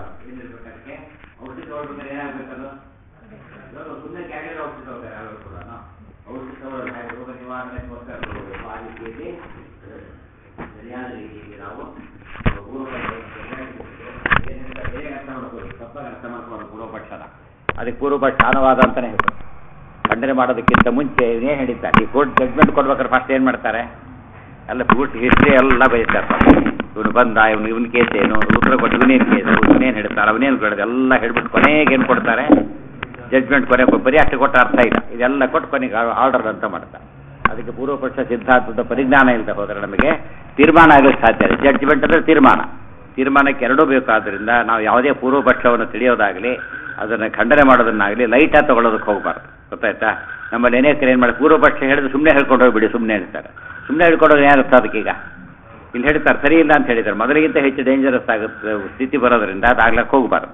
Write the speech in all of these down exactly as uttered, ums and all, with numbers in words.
ಏನಿರ್ಬೇಕು ಅದಕ್ಕೆ ಔಷಧಿ ತಗೊಳ್ಬೇಕಾದ್ರೆ ಏನಾಗಬೇಕದು ಇವಾಗ ಸುಮ್ಮನೆ ಕ್ಯಾರಿಯರ್ ಔಷಧಿ ತಗೋತಾರೆ ಯಾರು ಕೂಡ ಔಷಧಿ ತಗೊಳ್ಳೋದು ಹಾಗೆ ರೋಗ ನಿವಾರಣೆಗೋಸ್ಕರ ತಗೋಬೇಕು. ಆ ರೀತಿಯಲ್ಲಿ ಸರಿಯಾದ ರೀತಿಯಲ್ಲಿ ನಾವು ಏನಿಲ್ಲ ಬೇರೆ ಅರ್ಥ ಮಾಡ್ಕೋಬೇಕು, ತಪ್ಪಾಗಿ ಅರ್ಥ ಮಾಡ್ಕೊಳ್ಳೋದು ಪೂರ್ವಪಕ್ಷನ. ಅದಕ್ಕೆ ಪೂರ್ವಪಕ್ಷ ಅನುವಾದ ಅಂತಲೇ ಹೇಳ್ತಾರೆ. ಖಂಡನೆ ಮಾಡೋದಕ್ಕಿಂತ ಮುಂಚೆ ಏನೇ ಹೇಳಿದ್ದಾರೆ, ಈ ಕೋರ್ಟ್ ಜಡ್ಜ್ಮೆಂಟ್ ಕೊಡ್ಬೇಕಾದ್ರೆ ಫಸ್ಟ್ ಏನು ಮಾಡ್ತಾರೆ, ಎಲ್ಲ ಪೂರ್ತಿ ಹಿಸ್ಟ್ರಿ ಎಲ್ಲ ಬಯಸ್ತಾರೆ. ಇವನು ಬಂದ, ಇವನು ಇವನ ಕೇಸ್ ಏನು, ಉತ್ತರ ಕೊಟ್ಟು ಇವನೇನು ಕೇಸು, ಇವನೇನು ಹೇಳ್ತಾರೆ, ಅವನೇನು ಕೊಡೋದು ಎಲ್ಲ ಹೇಳ್ಬಿಟ್ಟು ಕೊನೆಗೆ ಏನು ಕೊಡ್ತಾರೆ, ಜಡ್ಜ್ಮೆಂಟ್ ಕೊನೆ ಬರೀ ಅಷ್ಟು ಕೊಟ್ಟ ಅರ್ಥ ಇಲ್ಲ, ಇದೆಲ್ಲ ಕೊಟ್ಟು ಕೊನೆಗೆ ಆರ್ಡರ್ ಅಂತ ಮಾಡ್ತಾರೆ. ಅದಕ್ಕೆ ಪೂರ್ವಪಕ್ಷ ಸಿದ್ಧಾಂತದ ಪರಿಜ್ಞಾನ ಇಲ್ಲದೆ ಹೋದರೆ ನಮಗೆ ತೀರ್ಮಾನ ಆಗಲಿಕ್ಕೆ ಸಾಧ್ಯ ಇದೆ. ಜಡ್ಜ್ಮೆಂಟ್ ಅಂದರೆ ತೀರ್ಮಾನ, ತೀರ್ಮಾನಕ್ಕೆ ಎರಡೂ ಬೇಕಾದ್ರಿಂದ ನಾವು ಯಾವುದೇ ಪೂರ್ವಪಕ್ಷವನ್ನು ತಿಳಿಯೋದಾಗಲಿ ಅದನ್ನು ಖಂಡನೆ ಮಾಡೋದನ್ನಾಗಲಿ ಲೈಟಾಗಿ ತೊಗೊಳೋದಕ್ಕೆ ಹೋಗಬಾರ್ದು. ಗೊತ್ತಾಯ್ತಾ? ನಮ್ಮಲ್ಲಿ ಅನೇಕರು ಏನು ಮಾಡಿ ಪೂರ್ವಪಕ್ಷ ಹೇಳಿದ್ರೆ ಸುಮ್ಮನೆ ಹೇಳ್ಕೊಂಡು ಹೋಗ್ಬಿಡಿ, ಸುಮ್ಮನೆ ಹೇಳ್ತಾರೆ. ಸುಮ್ಮನೆ ಹೇಳ್ಕೊಂಡೋಗಿ ಏನಾಗುತ್ತೆ ಅದಕ್ಕೀಗ ಇಲ್ಲಿ ಹೇಳ್ತಾರೆ ಸರಿ ಇಲ್ಲ ಅಂತ ಹೇಳಿದ್ದಾರೆ. ಮೊದಲಿಗಿಂತ ಹೆಚ್ಚು ಡೇಂಜರಸ್ ಆಗುತ್ತೆ ಸ್ಥಿತಿ ಬರೋದ್ರಿಂದ ಅದಾಗ್ಲಕ್ಕೆ ಹೋಗಬಾರ್ದು.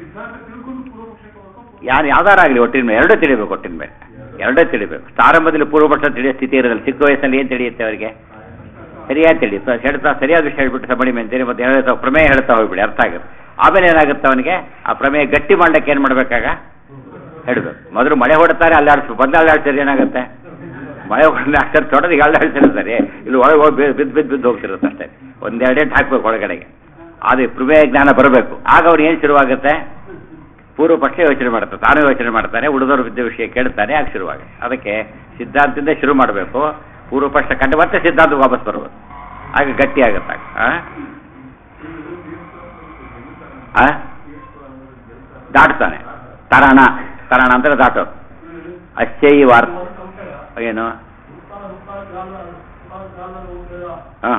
ಯಾರು ಯಾವ್ದಾರಾಗಲಿ ಒಟ್ಟಿನ ಮೇಲೆ ಎರಡೇ ತಿಳಿಬೇಕು, ಒಟ್ಟಿನ ಮೇಲೆ ಎರಡೇ ತಿಳಿಬೇಕು. ಆರಂಭದಲ್ಲಿ ಪೂರ್ವಪಕ್ಷ ತಿಳಿಯೋ ಸ್ಥಿತಿ ಇರೋದಿಲ್ಲ. ಚಿಕ್ಕ ವಯಸ್ಸಲ್ಲಿ ಏನು ತಿಳಿಯುತ್ತೆ ಅವರಿಗೆ, ಸರಿಯಾಗಿ ತಿಳಿಯುತ್ತೆ. ಹೇಳ್ತಾ ಸರಿಯಾದ ವಿಷಯ ಹೇಳ್ಬಿಟ್ಟು ಸಬಡಿ ಮೆಂತೇನೆ ಮತ್ತೆ ಹೇಳ್ತಾ ಪ್ರಮೇಯ ಹೇಳ್ತಾ ಹೋಗ್ಬಿಡಿ, ಅರ್ಥ ಆಗುತ್ತೆ. ಆಮೇಲೆ ಏನಾಗುತ್ತೆ ಅವನಿಗೆ ಆ ಪ್ರಮೇಯ ಗಟ್ಟಿ ಮಾಡ್ಲಿಕ್ಕೆ ಏನು ಮಾಡಬೇಕಾಗ ಹೇಳಬೇಕು. ಮೊದಲು ಮಳೆ ಹೊಡ್ತಾರೆ ಅಲ್ಲಾಡಿಸ್ಬೇಕು, ಬಂದು ಅಲ್ಲಾಡ್ಸಿದ್ರೆ ಏನಾಗುತ್ತೆ, ಮಳೆ ಹೊಡೆದ ಅಷ್ಟೇ ತೊಡೋದು ಈಗ ಅಲ್ಲಾಡ್ಸಿರ್ತಾರೆ, ಇಲ್ಲಿ ಒಳಗೆ ಹೋಗಿ ಬಿದ್ದು ಬಿದ್ದು ಬಿದ್ದು ಹೋಗ್ತಿರುತ್ತೆ ಅಷ್ಟೇ. ಒಂದೆರಡೇ ಹಾಕ್ಬೇಕು ಒಳಗಡೆಗೆ. ಆದರೆ ಪ್ರಮೇಯ ಜ್ಞಾನ ಬರಬೇಕು. ಆಗ ಅವ್ರು ಏನು ಶುರುವಾಗುತ್ತೆ, ಪೂರ್ವಪಕ್ಷ ಯೋಚನೆ ಮಾಡ್ತಾರೆ, ತಾನೇ ಯೋಚನೆ ಮಾಡ್ತಾನೆ, ಉಳಿದವರು ವಿದ್ಯೆ ವಿಷಯ ಕೇಳ್ತಾನೆ, ಆಗ ಶುರುವಾಗುತ್ತೆ. ಅದಕ್ಕೆ ಸಿದ್ಧಾಂತದಿಂದ ಶುರು ಮಾಡಬೇಕು, ಪೂರ್ವಪಕ್ಷ ಕಂಡು ಮತ್ತೆ ಸಿದ್ಧಾಂತ ವಾಪಸ್ ಬರ್ಬೋದು, ಆಗ ಗಟ್ಟಿ ಆಗುತ್ತೆ. ಆ ದಾಟ್ತಾನೆ, ತರಾಣ ತರಾಣ ಅಂದರೆ ದಾಟೋದು. ಅಷ್ಟೇ ಈ ವಾರ್ತೆ ಏನು ಹಾಂ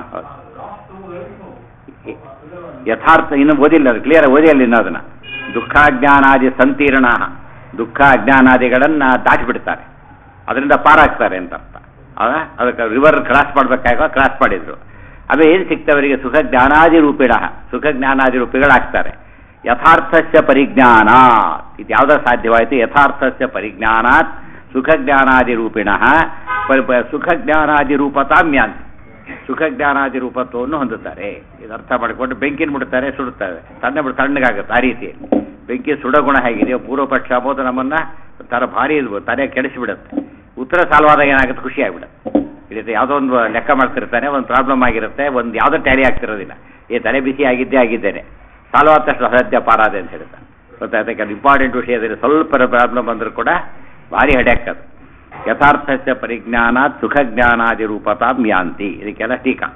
ಯಥಾರ್ಥ ಇನ್ನು ಓದಿಲ್ಲ, ಅದು ಕ್ಲಿಯರ್ ಓದಿಲ್ಲ ಇನ್ನೂ ಅದನ್ನು. ದುಃಖಾಜ್ಞಾನಾದಿ ಸಂತೀರ್ಣ, ದುಃಖ ಅಜ್ಞಾನಾದಿಗಳನ್ನು ದಾಟಿಬಿಡ್ತಾರೆ, ಅದರಿಂದ ಪಾರಾಗ್ತಾರೆ ಅಂತ ಅರ್ಥ. ಅದಕ್ಕೆ ರಿವರ್ ಕ್ರಾಸ್ ಮಾಡಬೇಕಾಗ ಕ್ರಾಸ್ ಮಾಡಿದ್ರು. ಅವೇ ಏನು ಸಿಗ್ತವರಿಗೆ, ಸುಖ ಜ್ಞಾನಾದಿ ರೂಪಿಣ, ಸುಖ ಜ್ಞಾನಾದಿ ರೂಪಿಗಳಾಗ್ತಾರೆ. ಯಥಾರ್ಥಸ್ಯ ಪರಿಜ್ಞಾನಾತ್, ಇದು ಯಾವುದೋ ಸಾಧ್ಯವಾಯಿತು, ಯಥಾರ್ಥಸ್ಯ ಪರಿಜ್ಞಾನಾತ್ ಸುಖ ಜ್ಞಾನಾದಿ ರೂಪಿಣ ಸುಖ ಜ್ಞಾನಾದಿ ರೂಪತಾಮ್ಯಾಂತಿ, ಸುಖ ಜ್ಞಾನಾದಿ ರೂಪತ್ವವನ್ನು ಹೊಂದುತ್ತಾರೆ. ಇದು ಅರ್ಥ ಮಾಡಿಕೊಂಡು ಬೆಂಕಿನ ಬಿಡ್ತಾರೆ, ಸುಡುತ್ತಾರೆ, ತಣ್ಣ ಬಿಡು ತಣ್ಣಗಾಗುತ್ತೆ. ಆ ರೀತಿಯಲ್ಲಿ ಬೆಂಕಿ ಸುಡಗುಣ ಹೇಗಿದೆಯೋ ಪೂರ್ವಪಕ್ಷ ಅಂಬೋದು ನಮ್ಮನ್ನು ಥರ ಭಾರಿ ಇದು ತಲೆ ಕೆಡಿಸಿಬಿಡುತ್ತೆ. ಉತ್ತರ ಸಾಲ್ವಾದಾಗ ಏನಾಗುತ್ತೆ, ಖುಷಿ ಆಗಿಬಿಡುತ್ತೆ. ಇಲ್ಲಿ ಯಾವುದೋ ಒಂದು ಲೆಕ್ಕ ಮಾಡ್ತಿರ್ತಾನೆ, ಒಂದು ಪ್ರಾಬ್ಲಮ್ ಆಗಿರುತ್ತೆ, ಒಂದು ಯಾವುದೋ ಟ್ಯಾಲಿ ಆಗ್ತಿರೋದಿಲ್ಲ, ಈ ತಲೆ ಬಿಸಿ ಆಗಿದ್ದೇ ಆಗಿದ್ದೇನೆ, ಸಾಲ್ವ್ ಆದ ತಕ್ಷಣ ಅಸತ್ಯ ಪಾರಾದೆ ಅಂತ ಹೇಳ್ತಾನೆ. ಗೊತ್ತಾಯ್ತು, ಅದು ಇಂಪಾರ್ಟೆಂಟ್ ವಿಷಯದಲ್ಲಿ ಸ್ವಲ್ಪ ಪ್ರಾಬ್ಲಮ್ ಬಂದರೂ ಕೂಡ ಭಾರಿ ಹೆಡ್ಯಾಕ್. ಯಥಾರ್ಥಸ್ಯ ಪರಿಜ್ಞಾನ ಸುಖ ಜ್ಞಾನಾದಿ ರೂಪತಾಂ ಯಾಂತಿ, ಇದಕ್ಕೆಲ್ಲ ಟೀಕಾ.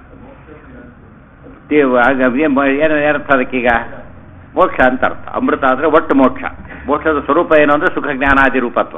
ಏನು ಏನರ್ಥ ಅದಕ್ಕೀಗ, ಮೋಕ್ಷ ಅಂತ ಅರ್ಥ. ಅಮೃತ ಅಂದರೆ ಒಟ್ಟು ಮೋಕ್ಷ. ಮೋಕ್ಷದ ಸ್ವರೂಪ ಏನು ಅಂದರೆ ಸುಖ ಜ್ಞಾನಾದಿ ರೂಪತ್ವ.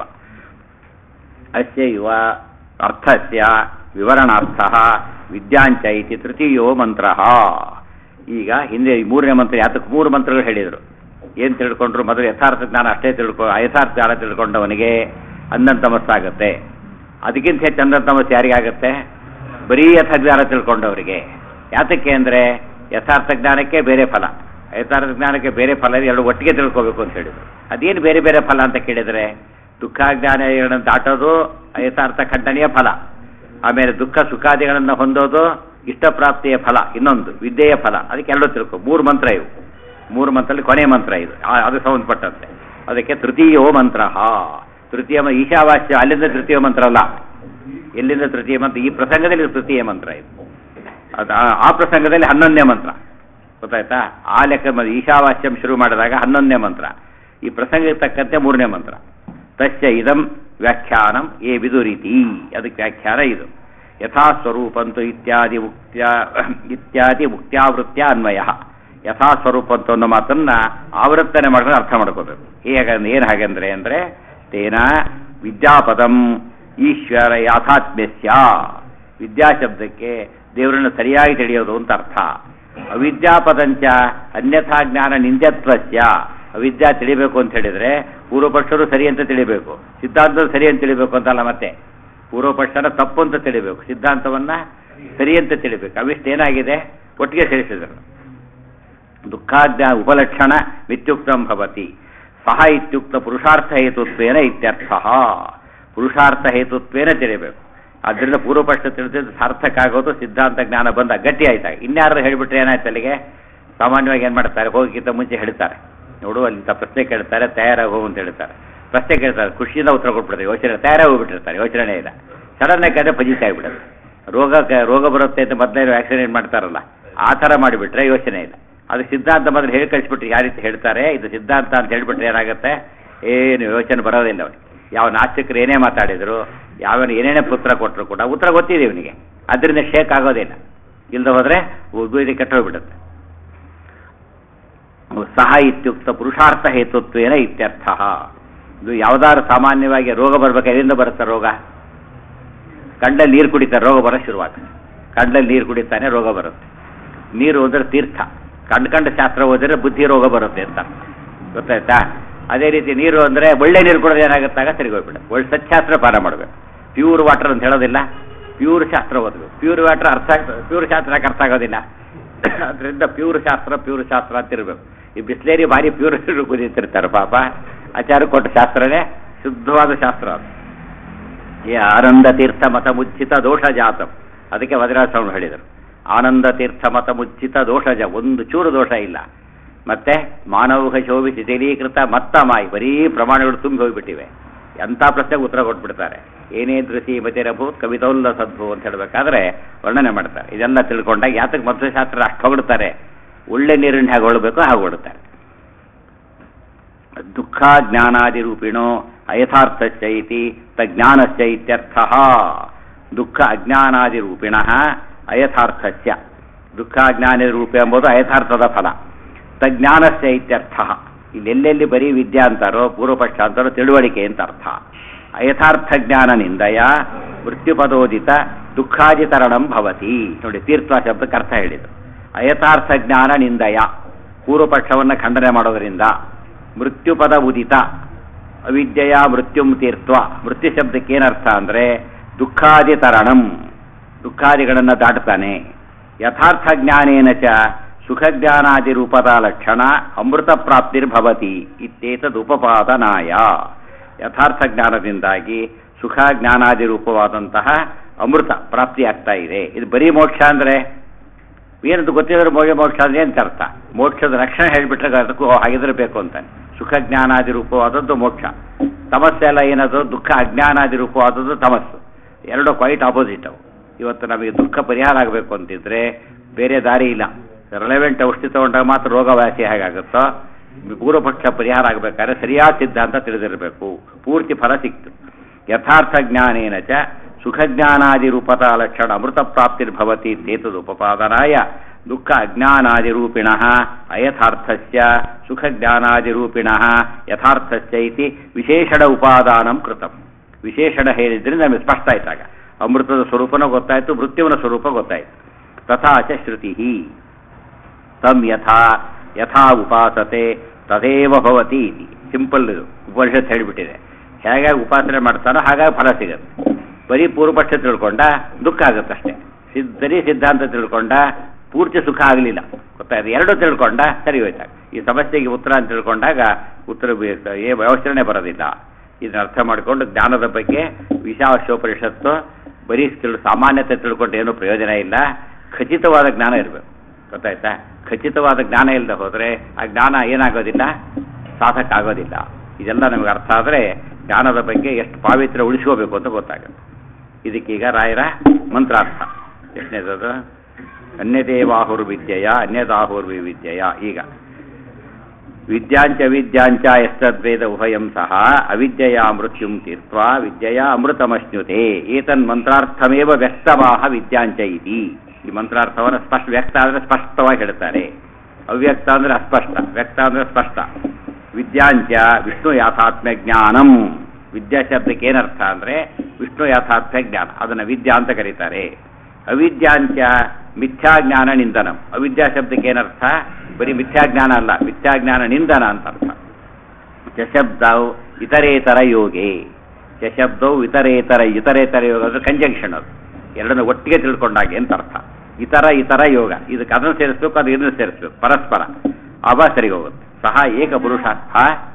ಅಸ್ಯ ಇವ ಅರ್ಥಸ್ಯ ವಿವರಣಾರ್ಥ ವಿದ್ಯಾಂಚ ಇತಿ ತೃತೀಯೋ ಮಂತ್ರ. ಈಗ ಹಿಂದೆ ಮೂರನೇ ಮಂತ್ರ, ಯಾತಕ್ಕೆ ಮೂರು ಮಂತ್ರಗಳು ಹೇಳಿದರು. ಏನು ತಿಳ್ಕೊಂಡ್ರು, ಮೊದಲು ಯಥಾರ್ಥ ಜ್ಞಾನ ಅಷ್ಟೇ ತಿಳ್ಕೊ, ಯಥಾರ್ಥ ಜ್ಞಾನ ತಿಳ್ಕೊಂಡವನಿಗೆ ಅನ್ನಂತಮಸ್ಸಾಗುತ್ತೆ. ಅದಕ್ಕಿಂತ ಹೆಚ್ಚು ಅನ್ನಂತಮಸ್ಸು ಯಾರಿಗಾಗುತ್ತೆ, ಬರೀ ಯಥಾಜ್ಞಾನ ತಿಳ್ಕೊಂಡವರಿಗೆ. ಯಾತಕ್ಕೆ ಅಂದರೆ ಯಥಾರ್ಥ ಜ್ಞಾನಕ್ಕೆ ಬೇರೆ ಫಲ, ಯಥಾರ್ಥ ಜ್ಞಾನಕ್ಕೆ ಬೇರೆ ಫಲ, ಎರಡು ಒಟ್ಟಿಗೆ ತಿಳ್ಕೋಬೇಕು ಅಂತ ಹೇಳಿದರು. ಅದೇನು ಬೇರೆ ಬೇರೆ ಫಲ ಅಂತ ಕೇಳಿದರೆ, ದುಃಖಾಜ್ಞಾನಗಳನ್ನು ದಾಟೋದು ಯಥಾರ್ಥ ಖಂಡನೆಯ ಫಲ, ಆಮೇಲೆ ದುಃಖ ಸುಖಾದಿಗಳನ್ನು ಹೊಂದೋದು ಇಷ್ಟಪ್ರಾಪ್ತಿಯ ಫಲ, ಇನ್ನೊಂದು ವಿದ್ಯೆಯ ಫಲ. ಅದಕ್ಕೆ ಎರಡೂ ತಿಳ್ಕೊ. ಮೂರು ಮಂತ್ರ ಇವು, ಮೂರು ಮಂತ್ರದಲ್ಲಿ ಕೊನೆಯ ಮಂತ್ರ ಇದು, ಅದು ಸಂಬಂಧಪಟ್ಟಂತೆ. ಅದಕ್ಕೆ ತೃತೀಯೋ ಮಂತ್ರ. ತೃತೀಯ ಈಶಾವಾಸ್ಯ, ಅಲ್ಲಿಂದ ತೃತೀಯ ಮಂತ್ರ ಅಲ್ಲ, ಎಲ್ಲಿಂದ ತೃತೀಯ ಮಂತ್ರ, ಈ ಪ್ರಸಂಗದಲ್ಲಿ ತೃತೀಯ ಮಂತ್ರ ಇದು. ಅದು ಆ ಪ್ರಸಂಗದಲ್ಲಿ ಹನ್ನೊಂದನೇ ಮಂತ್ರ. ಗೊತ್ತಾಯ್ತಾ? ಆ ಲೆಕ್ಕ ಈಶಾವಾಸ್ಯಂ ಶುರು ಮಾಡಿದಾಗ ಹನ್ನೊಂದನೇ ಮಂತ್ರ, ಈ ಪ್ರಸಂಗಕ್ಕೆ ತಕ್ಕಂತೆ ಮೂರನೇ ಮಂತ್ರ. ತಸ್ಯ ಇದಂ ವ್ಯಾಖ್ಯಾನಂ ಏ ವಿದುರೀತಿ, ಅದಕ್ಕೆ ವ್ಯಾಖ್ಯಾನ ಇದು. ಯಥಾಸ್ವರೂಪಂತು ಇತ್ಯಾದಿ ಮುಕ್ತ್ಯ ಇತ್ಯಾದಿ ಮುಕ್ತ್ಯಾವೃತ್ಯ ಅನ್ವಯ. ಯಥಾಸ್ವರೂಪಂತು ಅನ್ನೋ ಮಾತನ್ನು ಆವೃತ್ತನೆ ಮಾಡಿದ್ರೆ ಅರ್ಥ ಮಾಡ್ಕೋಬೇಕು. ಹೇಗೆ ಏನು ಹಾಗೆಂದರೆ ಅಂದರೆ ತೇನ ವಿದ್ಯಾಪದಂ ಈಶ್ವರ ಯಾಥಾತ್ಮ್ಯಸ್ಯ, ವಿದ್ಯಾಶಬ್ದಕ್ಕೆ ದೇವರನ್ನು ಸರಿಯಾಗಿ ತಿಳಿಯೋದು ಅಂತ ಅರ್ಥ. ಅವಿದ್ಯಾಪದಂಚ ಅನ್ಯಥಾ ಜ್ಞಾನ ನಿಂದ್ಯತ್ವಸ್ಯ, ಅವಿದ್ಯಾ ತಿಳಿಬೇಕು ಅಂತ ಹೇಳಿದರೆ ಪೂರ್ವಪಕ್ಷರು ಸರಿ ಅಂತ ತಿಳಿಬೇಕು, ಸಿದ್ಧಾಂತದ ಸರಿ ಅಂತ ತಿಳಿಬೇಕು ಅಂತಲ್ಲ. ಮತ್ತೆ ಪೂರ್ವಪಕ್ಷನ ತಪ್ಪು ಅಂತ ತಿಳಿಬೇಕು, ಸಿದ್ಧಾಂತವನ್ನು ಸರಿ ಅಂತ ತಿಳಿಬೇಕು. ಅವಿಷ್ಟೇನಾಗಿದೆ ಒಟ್ಟಿಗೆ ಸೇರಿಸಿದರು. ದುಃಖಾಜ್ಞಾ ಉಪಲಕ್ಷಣ ಮಿತ್ಯುಕ್ತಂ ಭವತಿ. ಸಹ ಇತ್ಯುಕ್ತ ಪುರುಷಾರ್ಥ ಹೇತುತ್ವೇನ ಇತ್ಯರ್ಥ. ಪುರುಷಾರ್ಥ ಹೇತುತ್ವೇನ ತಿಳಿಬೇಕು. ಆದ್ದರಿಂದ ಪೂರ್ವಪಕ್ಷ ತಿಳಿದಿದ್ದು ಸಾರ್ಥಕ ಆಗೋದು ಸಿದ್ಧಾಂತ ಜ್ಞಾನ ಬಂದ ಗಟ್ಟಿ ಆಯ್ತಾಗ. ಇನ್ಯಾರು ಹೇಳಿಬಿಟ್ರೆ ಏನಾಯ್ತು ಅಲ್ಲಿಗೆ, ಸಾಮಾನ್ಯವಾಗಿ ಏನು ಮಾಡ್ತಾರೆ, ಹೋಗಿಕ್ಕಿಂತ ಮುಂಚೆ ಹೇಳ್ತಾರೆ, ನೋಡು ಅಲ್ಲಿ ಪ್ರಶ್ನೆ ಕೇಳ್ತಾರೆ, ತಯಾರಾಗಿ ಹೋಗು ಅಂತ ಹೇಳ್ತಾರೆ. ಪ್ರಶ್ನೆ ಕೇಳ್ತಾರೆ, ಖುಷಿಯಿಂದ ಉತ್ತರ ಕೊಟ್ಬಿಡ್ತಾರೆ, ಯೋಚನೆ ತಯಾರಾಗಿ ಹೋಗ್ಬಿಟ್ಟಿರ್ತಾರೆ, ಯೋಚನೆ ಇಲ್ಲ. ಸಡನ್ ಆಗಿ ಫಜಿತ ಆಗಿಬಿಡುತ್ತೆ. ರೋಗ ರೋಗ ಬರುತ್ತೆ ಅಂತ ಮೊದಲೇ ವ್ಯಾಕ್ಸಿನೇಟ್ ಮಾಡ್ತಾರಲ್ಲ, ಆ ಥರ ಮಾಡಿಬಿಟ್ರೆ ಯೋಚನೆ ಇಲ್ಲ. ಅದು ಸಿದ್ಧಾಂತ ಮೊದಲು ಹೇಳಿ ಕಳಿಸ್ಬಿಟ್ರೆ ಯಾವ ರೀತಿ ಹೇಳ್ತಾರೆ, ಇದು ಸಿದ್ಧಾಂತ ಅಂತ ಹೇಳ್ಬಿಟ್ರೆ ಏನಾಗುತ್ತೆ, ಏನು ಯೋಚನೆ ಬರೋದಿಲ್ಲ ಅವನಿಗೆ. ಯಾವ ನಾಸ್ತಿಕರು ಏನೇ ಮಾತಾಡಿದ್ರು, ಯಾವನು ಏನೇನೇ ಉತ್ತರ ಕೊಟ್ಟರು ಕೂಡ ಉತ್ತರ ಗೊತ್ತಿದೆ ಇವನಿಗೆ, ಅದರಿಂದ ಶೇಕ್ ಆಗೋದಿಲ್ಲ. ಇಲ್ಲದೆ ಹೋದರೆ ಉದ್ವೇದಿ ಕೆಟ್ಟೋಗ್ಬಿಡುತ್ತೆ. ಸಹ ಇತ್ಯುಕ್ತ ಪುರುಷಾರ್ಥ ಹೇತುತ್ವೇನ ಇತ್ಯರ್ಥ. ಇದು ಯಾವ್ದಾದ್ರು ಸಾಮಾನ್ಯವಾಗಿ ರೋಗ ಬರ್ಬೇಕು, ಎಲ್ಲಿಂದ ಬರುತ್ತೆ ರೋಗ? ಕಂಡಲ್ಲಿ ನೀರು ಕುಡಿತಾರೆ, ರೋಗ ಬರೋ ಶುರುವಾಗುತ್ತೆ. ಕಂಡಲ್ಲಿ ನೀರು ಕುಡಿತಾನೆ, ರೋಗ ಬರುತ್ತೆ. ನೀರು ಅಂದರೆ ತೀರ್ಥ, ಕಂಡು ಕಂಡು ಶಾಸ್ತ್ರ ಓದಿದ್ರೆ ಬುದ್ಧಿ ರೋಗ ಬರುತ್ತೆ ಅಂತ ಗೊತ್ತಾಯ್ತಾ? ಅದೇ ರೀತಿ ನೀರು ಅಂದರೆ ಒಳ್ಳೆ ನೀರು ಕುಡಿದ್ರೆ ಏನಾಗುತ್ತಾಗ ತಿರುಗಿ ಹೋಗ್ಬಿಡುತ್ತೆ. ಒಳ್ಳೆ ಸಚ್ಚಾಸ್ತ್ರ ಪಾನ ಮಾಡಬೇಕು. ಪ್ಯೂರ್ ವಾಟರ್ ಅಂತ ಹೇಳೋದಿಲ್ಲ, ಪ್ಯೂರ್ ಶಾಸ್ತ್ರ ಓದಬೇಕು. ಪ್ಯೂರ್ ವಾಟರ್ ಅರ್ಥ ಆಗ್ತದೆ, ಪ್ಯೂರ್ ಶಾಸ್ತ್ರಕ್ಕೆ ಅರ್ಥ ಆಗೋದಿಲ್ಲ. ಅದರಿಂದ ಪ್ಯೂರ್ ಶಾಸ್ತ್ರ ಪ್ಯೂರ್ ಶಾಸ್ತ್ರ ಅಂತಿರ್ಬೇಕು. ಈ ಬಿಸ್ಲೇರಿ ಭಾರಿ ಪ್ಯೂರ್ ಕುದಿತಿರ್ತಾರೆ ಪಾಪ, ಆಚಾರ ಕೊಟ್ಟ ಶಾಸ್ತ್ರನೇ ಶುದ್ಧವಾದ ಶಾಸ್ತ್ರ ಅದು. ಈ ಆನಂದ ತೀರ್ಥ ಮತ ಮುಚ್ಚಿತ ದೋಷ ಜಾತಂ, ಅದಕ್ಕೆ ವಜ್ರಾಸ್ವಾಮಿ ಹೇಳಿದರು, ಆನಂದ ತೀರ್ಥ ಮತ ಮುಚ್ಚಿತ ದೋಷಜ, ಒಂದು ಚೂರು ದೋಷ ಇಲ್ಲ. ಮತ್ತೆ ಮಾನವ ಶೋಭಿ ಶಿಥಿಲೀಕೃತ ಮತ್ತ ಮಾಯಿ, ಬರೀ ಪ್ರಮಾಣಗಳು ತುಂಬಿ ಹೋಗಿಬಿಟ್ಟಿವೆ. ಎಂಥ ಪ್ರಶ್ನೆಗೆ ಉತ್ತರ ಕೊಟ್ಬಿಡ್ತಾರೆ. ಏನೇ ದೃಶಿ ಮತಿರಭೂತ್ ಕವಿತೌಲ್ಲ ಸದ್ಭು ಅಂತ ಹೇಳಬೇಕಾದ್ರೆ ವರ್ಣನೆ ಮಾಡ್ತಾರೆ. ಇದೆಲ್ಲ ತಿಳ್ಕೊಂಡಾಗ ಯಾತಕ್ಕೆ ಮಧ್ವಶಾಸ್ತ್ರ ಅಷ್ಟು ಹೊಗಡ್ತಾರೆ, ಒಳ್ಳೆ ನೀರಿನ ಹೇಗೆ ಹೊಳಬೇಕು ಹಾಗೆ ಹೊಡುತ್ತಾರೆ. ದುಃಖ ಜ್ಞಾನಾದಿ ರೂಪಿಣೋ ಅಯಥಾರ್ಥಶ್ಚ ಇತಿ ತಜ್ಞಾನಶ್ಚ ಇತ್ಯರ್ಥ. ದುಃಖ ಅಜ್ಞಾನಾದಿ ರೂಪಿಣ ಅಯಥಾರ್ಥಶ್ಚ, ದುಃಖ ಅಜ್ಞಾನ ರೂಪ ಎಂಬುದು ಅಯಥಾರ್ಥದ ಫಲ. ತಜ್ಞಾನಶ್ಚ ಇತ್ಯರ್ಥ. ಇಲ್ಲೆಲ್ಲೆಲ್ಲಿ ಬರೀ ವಿದ್ಯಾ ಅಂತಾರೋ ಪೂರ್ವಪಕ್ಷ ಅಂತಾರೋ ತಿಳುವಳಿಕೆ ಅಂತ ಅರ್ಥ. ಅಯಥಾರ್ಥ ಜ್ಞಾನ ನಿಂದಯ ಮೃತ್ಯುಪದೋದಿತ ದುಃಖಾದಿತರಣಂ ಭವತಿ. ನೋಡಿ, ತೀರ್ಥ ಶಬ್ದಕ್ಕೆ ಅರ್ಥ ಹೇಳಿದರು. ಅಯಥಾರ್ಥ ಜ್ಞಾನ ನಿಂದಯ, ಪೂರ್ವಪಕ್ಷವನ್ನು ಖಂಡನೆ ಮಾಡೋದರಿಂದ. ಮೃತ್ಯುಪದ ಉದಿತ, ಅವಿದ್ಯೆಯ ಮೃತ್ಯುಂ ತೀರ್ಥ. ಮೃತ್ಯು ಶಬ್ದಕ್ಕೆ ಏನರ್ಥ ಅಂದರೆ ದುಃಖಾದಿತರಣಂ, ದುಃಖಾದಿಗಳನ್ನು ದಾಟ್ತಾನೆ. ಯಥಾರ್ಥ ಜ್ಞಾನೇನ ಚ ಸುಖಜ್ಞಾನಾದಿ ರೂಪದ ಲಕ್ಷಣ ಅಮೃತ ಪ್ರಾಪ್ತಿರ್ಭವತಿ ಇತ್ಯೇತದುಪಪಾದನಾಯ. ಯಥಾರ್ಥ ಜ್ಞಾನದಿಂದಾಗಿ ಸುಖ ಜ್ಞಾನಾದಿ ರೂಪವಾದಂತಹ ಅಮೃತ ಪ್ರಾಪ್ತಿಯಾಗ್ತಾ ಇದೆ. ಇದು ಬರೀ ಮೋಕ್ಷ ಅಂದರೆ ಏನಂತ ಗೊತ್ತಿದ್ರೆ ಮೋಕ್ಷ ಮೋಕ್ಷ ಅಂದರೆ ಅಂತ ಅರ್ಥ. ಮೋಕ್ಷದ ರಕ್ಷಣೆ ಹೇಳಿಬಿಟ್ರೆ ಅದಕ್ಕೂ ಹಾಗಿದ್ರಬೇಕು ಅಂತಾನೆ. ಸುಖ ಜ್ಞಾನಾದಿ ರೂಪವಾದದ್ದು ಮೋಕ್ಷ, ತಮಸ್ಸೆ ಎಲ್ಲ ಏನದು ದುಃಖ ಅಜ್ಞಾನಾದಿ ರೂಪವಾದದ್ದು ತಮಸ್ಸು. ಎರಡು ಕ್ವೈಟ್ ಆಪೋಸಿಟ್ ಅವು. ಇವತ್ತು ನಮಗೆ ದುಃಖ ಪರಿಹಾರ ಆಗಬೇಕು ಅಂತಿದ್ರೆ ಬೇರೆ ದಾರಿ ಇಲ್ಲ. ರೆಲೆವೆಂಟ್ ಔಷಧಿ ತಗೊಂಡಾಗ ಮಾತ್ರ ರೋಗವಾಸಿ ಹೇಗಾಗುತ್ತೋ, ಪೂರ್ವಪಕ್ಷ ಪರಿಹಾರ ಆಗಬೇಕಾದ್ರೆ ಸರಿಯಾದ ಸಿದ್ಧಾಂತ ತಿಳಿದಿರಬೇಕು, ಪೂರ್ತಿ ಫಲ ಸಿಕ್ತು. ಯಥಾರ್ಥ ಜ್ಞಾನೇನ ಚ ಸುಖಜ್ಞಾನಾದಿ ರೂಪದ ಲಕ್ಷಣ ಅಮೃತ ಪ್ರಾಪ್ತಿರ್ಭವತಿ ತೇತದುಪಪಾದನಾಯ ದುಃಖ ಅಜ್ಞಾನಾದಿ ರೂಪಿಣ ಅಯಥಾರ್ಥಸ್ಯ ಸುಖಜ್ಞಾನಾದಿ ರೂಪಿಣ ಯಥಾರ್ಥಸ್ಯ ಇತಿ ವಿಶೇಷಣ ಉಪಾದಾನಂ ಕೃತಂ. ವಿಶೇಷಣ ಹೇಳಿದ್ರಿಂದ ನಮಗೆ ಸ್ಪಷ್ಟ ಆಯ್ತಾಗ ಅಮೃತದ ಸ್ವರೂಪನೂ ಗೊತ್ತಾಯಿತು, ಮೃತ್ಯುವಿನ ಸ್ವರೂಪ ಗೊತ್ತಾಯಿತು. ತಥಾ ಚ ಶ್ರುತಿ ತಂ ಯಥಾ ಯಥಾ ಉಪಾಸತೆ ತದೇವ ಭವತಿ ಇತಿ. ಸಿಂಪಲ್ ಇದು, ಉಪನಿಷತ್ ಹೇಳಿಬಿಟ್ಟಿದೆ. ಹೇಗಾಗಿ ಉಪಾಸನೆ ಮಾಡ್ತಾನೋ ಹಾಗಾಗಿ ಫಲ ಸಿಗುತ್ತೆ. ಬರೀ ಪೂರ್ವಪಕ್ಷ ತಿಳ್ಕೊಂಡ ದುಃಖ ಆಗುತ್ತಷ್ಟೇ. ಸಿದ್ಧ ಬರೀ ಸಿದ್ಧಾಂತ ತಿಳ್ಕೊಂಡ ಪೂರ್ತಿ ಸುಖ ಆಗಲಿಲ್ಲ, ಗೊತ್ತಾಯ್ತು. ಎರಡು ತಿಳ್ಕೊಂಡ ಸರಿ ಹೋಯ್ತಾಗ. ಈ ಸಮಸ್ಯೆಗೆ ಉತ್ತರ ಅಂತ ತಿಳ್ಕೊಂಡಾಗ ಉತ್ತರ ಏ ವ್ಯವಸ್ಥೆನೇ ಬರೋದಿಲ್ಲ. ಇದನ್ನ ಅರ್ಥ ಮಾಡಿಕೊಂಡು ಜ್ಞಾನದ ಬಗ್ಗೆ ವಿಶಾವಶೋಪನಿಷತ್ತು ಬರೀ ತಿಳ್ ಸಾಮಾನ್ಯತೆ ತಿಳ್ಕೊಂಡು ಏನೂ ಪ್ರಯೋಜನ ಇಲ್ಲ, ಖಚಿತವಾದ ಜ್ಞಾನ ಇರಬೇಕು, ಗೊತ್ತಾಯ್ತಾ. ಖಚಿತವಾದ ಜ್ಞಾನ ಇಲ್ಲದೆ ಹೋದರೆ ಆ ಜ್ಞಾನ ಏನಾಗೋದಿಲ್ಲ, ಸಾಧಕ ಆಗೋದಿಲ್ಲ. ಇದೆಲ್ಲ ನಮಗೆ ಅರ್ಥ ಆದರೆ ಜ್ಞಾನದ ಬಗ್ಗೆ ಎಷ್ಟು ಪಾವಿತ್ರ್ಯ ಉಳಿಸ್ಕೋಬೇಕು ಅಂತ ಗೊತ್ತಾಗುತ್ತೆ. ಇದಕ್ಕೀಗ ರಾಯರ ಮಂತ್ರಾರ್ಥ ಎಷ್ಟನೇದದು? ಅನ್ಯದೇವಾಹುರ್ ವಿದ್ಯೆಯ ಅನ್ಯದಾಹುರ್ವಿ ವಿದ್ಯೆಯ. ಈಗ ವಿದ್ಯಾಂಚ ವಿದ್ಯಾಂಚ ಎಷ್ಟದ್ವೇದ ಉಭಯಂ ಸಹ ಅವಿದ್ಯೆಯ ಮೃತ್ಯುಂ ತೀರ್ತ್ವಾ ವಿದ್ಯೆಯ ಅಮೃತಮಶ್ನುತೆ ಏತನ್ ಮಂತ್ರಾರ್ಥಮೇವ ವ್ಯಕ್ತವಾಹ ವಿದ್ಯಾಂಚ ಇತಿ. ಈ ಮಂತ್ರಾರ್ಥವನ್ನು ಸ್ಪಷ್ಟ, ವ್ಯಕ್ತ ಅಂದರೆ ಸ್ಪಷ್ಟವಾಗಿ ಹೇಳ್ತಾರೆ, ಅವ್ಯಕ್ತ ಅಂದರೆ ಅಸ್ಪಷ್ಟ, ವ್ಯಕ್ತ ಅಂದರೆ ಸ್ಪಷ್ಟ. ವಿದ್ಯಾಂಚ ವಿಷ್ಣು ಯಾಥಾತ್ಮ್ಯ ಜ್ಞಾನಂ. ವಿದ್ಯಾ ಶಬ್ದಕ್ಕೆ ಏನರ್ಥ ಅಂದರೆ ವಿಷ್ಣು ಯಾಥಾತ್ಮ್ಯ ಜ್ಞಾನ, ಅದನ್ನು ವಿದ್ಯಾ ಅಂತ ಕರೀತಾರೆ. ಅವಿದ್ಯಾಂಚ ಮಿಥ್ಯಾಜ್ಞಾನ ನಿಂದನಂ. ಅವಿದ್ಯಾ ಶಬ್ದಕ್ಕೆ ಏನರ್ಥ? ಬರೀ ಮಿಥ್ಯಾಜ್ಞಾನ ಅಲ್ಲ, ಮಿಥ್ಯಾಜ್ಞಾನ ನಿಂದನ ಅಂತ ಅರ್ಥ. ಚಶಬ್ದವು ಇತರೇತರ ಯೋಗೆ, ಚಶಬ್ದವು ಇತರೇತರ ಇತರೇತರ ಯೋಗ ಅಂದರೆ ಕಂಜಂಕ್ಷನ್, ಅದು ಎರಡನ್ನು ಒಟ್ಟಿಗೆ ತಿಳ್ಕೊಂಡಾಗೆ ಅಂತ ಅರ್ಥ. ಇತರ ಇತರ ಯೋಗ, ಇದಕ್ಕೆ ಅದನ್ನು ಸೇರಿಸ್ಬೇಕು, ಅದು ಇದನ್ನು ಸೇರಿಸ್ಬೇಕು, ಪರಸ್ಪರ ಅವ ಸರಿ ಹೋಗುತ್ತೆ. ಸಹ ಏಕ ಪುರುಷಾರ್ಥ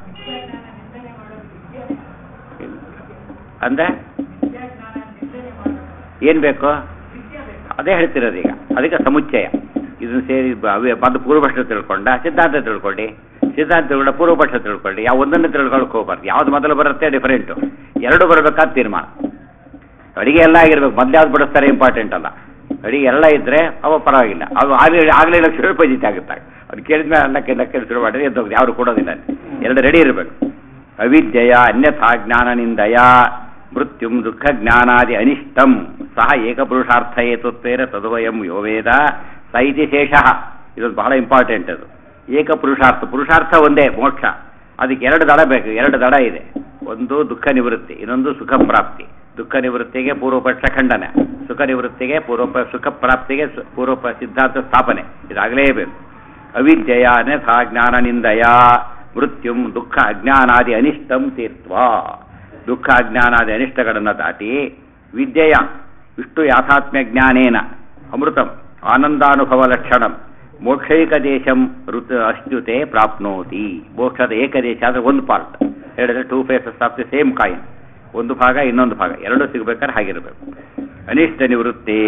ಅಂದರೆ ಏನು ಬೇಕು ಅದೇ ಹೇಳ್ತಿರೋದು ಈಗ. ಅದಕ್ಕೆ ಸಮುಚ್ಚಯ ಇದನ್ನು ಸೇರಿ ಬಂದು ಪೂರ್ವಪಕ್ಷ ತಿಳ್ಕೊಂಡ ಸಿದ್ಧಾಂತ ತಿಳ್ಕೊಳ್ಳಿ, ಸಿದ್ಧಾಂತ ತಿಳ್ಕೊಂಡ ಪೂರ್ವಪಕ್ಷ ತಿಳ್ಕೊಳ್ಳಿ. ಯಾವ ಒಂದನ್ನು ತಿಳ್ಕೊಳಕ್ಕೆ ಹೋಗ್ಬಾರ್ದು. ಯಾವ್ದು ಮೊದಲು ಬರುತ್ತೆ ಡಿಫರೆಂಟು, ಎರಡು ಬರಬೇಕಾದ ತೀರ್ಮಾನ. ಅಡಿಗೆ ಎಲ್ಲ ಆಗಿರ್ಬೇಕು, ಮೊದಲು ಯಾವ್ದು ಬಿಡಿಸ್ತಾರೆ ಇಂಪಾರ್ಟೆಂಟ್ ಅಲ್ಲ. ಅಡಿಗೆ ಎಲ್ಲ ಇದ್ದರೆ ಅವ ಪರವಾಗಿಲ್ಲ, ಅದು ಆಗಲೇ ಆಗಲೇ ಲಕ್ಷ ರೂಪಾಯಿ ಜಿತ್ ಆಗುತ್ತೆ. ಅದು ಕೇಳಿದ್ಮೇಲೆ ಅನ್ನಕ್ಕೆ ಲೆಕ್ಕ ಶುರು ಮಾಡಿದ್ರೆ ಎದ್ದೋಗಿ ಯಾರು ಕೊಡೋದಿಲ್ಲ. ಎರಡು ರೆಡಿ ಇರಬೇಕು. ಅವಿದ್ಯೆಯ ಅನ್ಯಥಾ ಜ್ಞಾನನಿಂದಯ ಮೃತ್ಯುಂ ದುಃಖ ಜ್ಞಾನಾದಿ ಅನಿಷ್ಟಂ ಸಹ ಏಕಪುರುಷಾರ್ಥ ಏತುತ್ವೇನ ತದ್ವಯಂ ಯೋ ವೇದ ಸ ಇತಿ ಶೇಷಃ. ಇದೊಂದು ಬಹಳ ಇಂಪಾರ್ಟೆಂಟ್. ಅದು ಏಕಪುರುಷಾರ್ಥ, ಪುರುಷಾರ್ಥ ಒಂದೇ ಮೋಕ್ಷ. ಅದಕ್ಕೆ ಎರಡು ದಡ ಬೇಕು. ಎರಡು ದಡ ಇದೆ. ಒಂದು ದುಃಖ ನಿವೃತ್ತಿ, ಇನ್ನೊಂದು ಸುಖ ಪ್ರಾಪ್ತಿ. ದುಃಖ ನಿವೃತ್ತಿಗೆ ಪೂರ್ವಪಕ್ಷ ಖಂಡನೆ, ಸುಖ ನಿವೃತ್ತಿಗೆ ಪೂರ್ವ ಸುಖ ಪ್ರಾಪ್ತಿಗೆ ಪೂರ್ವ ಸಿದ್ಧಾಂತ ಸ್ಥಾಪನೆ. ಇದಾಗಲೇಬೇಕು. ಅವಿದ್ಯೆಯ ಅನ್ಯಥಾ ಜ್ಞಾನನಿಂದಯ ಮೃತ್ಯುಂ ದುಃಖ ಅಜ್ಞಾನಾದಿ ಅನಿಷ್ಟಂ ತೀರ್ತ್ವಾ. ದುಃಖ ಅಜ್ಞಾನಾದಿ ಅನಿಷ್ಟಗಳನ್ನು ದಾಟಿ ವಿದ್ಯೆಯ ವಿಷ್ಣು ಯಾಥಾತ್ಮ್ಯ ಜ್ಞಾನೇನ ಅಮೃತಂ ಆನಂದಾನುಭವ ಲಕ್ಷಣಂ ಮೋಕ್ಷೈಕದೇಶಂ ಋತ ಅಶ್ಯುತೆ ಪ್ರಾಪ್ನೋತಿ. ಮೋಕ್ಷದ ಏಕದೇಶ ಅಂದರೆ ಒಂದು ಪಾರ್ಟ್. ಹೇಳಿದ್ರೆ two faces of the same coin. ಒಂದು ಭಾಗ ಇನ್ನೊಂದು ಭಾಗ ಎರಡು ಸಿಗಬೇಕಾದ್ರೆ ಹಾಗಿರಬೇಕು. ಅನಿಷ್ಟ ನಿವೃತ್ತೇ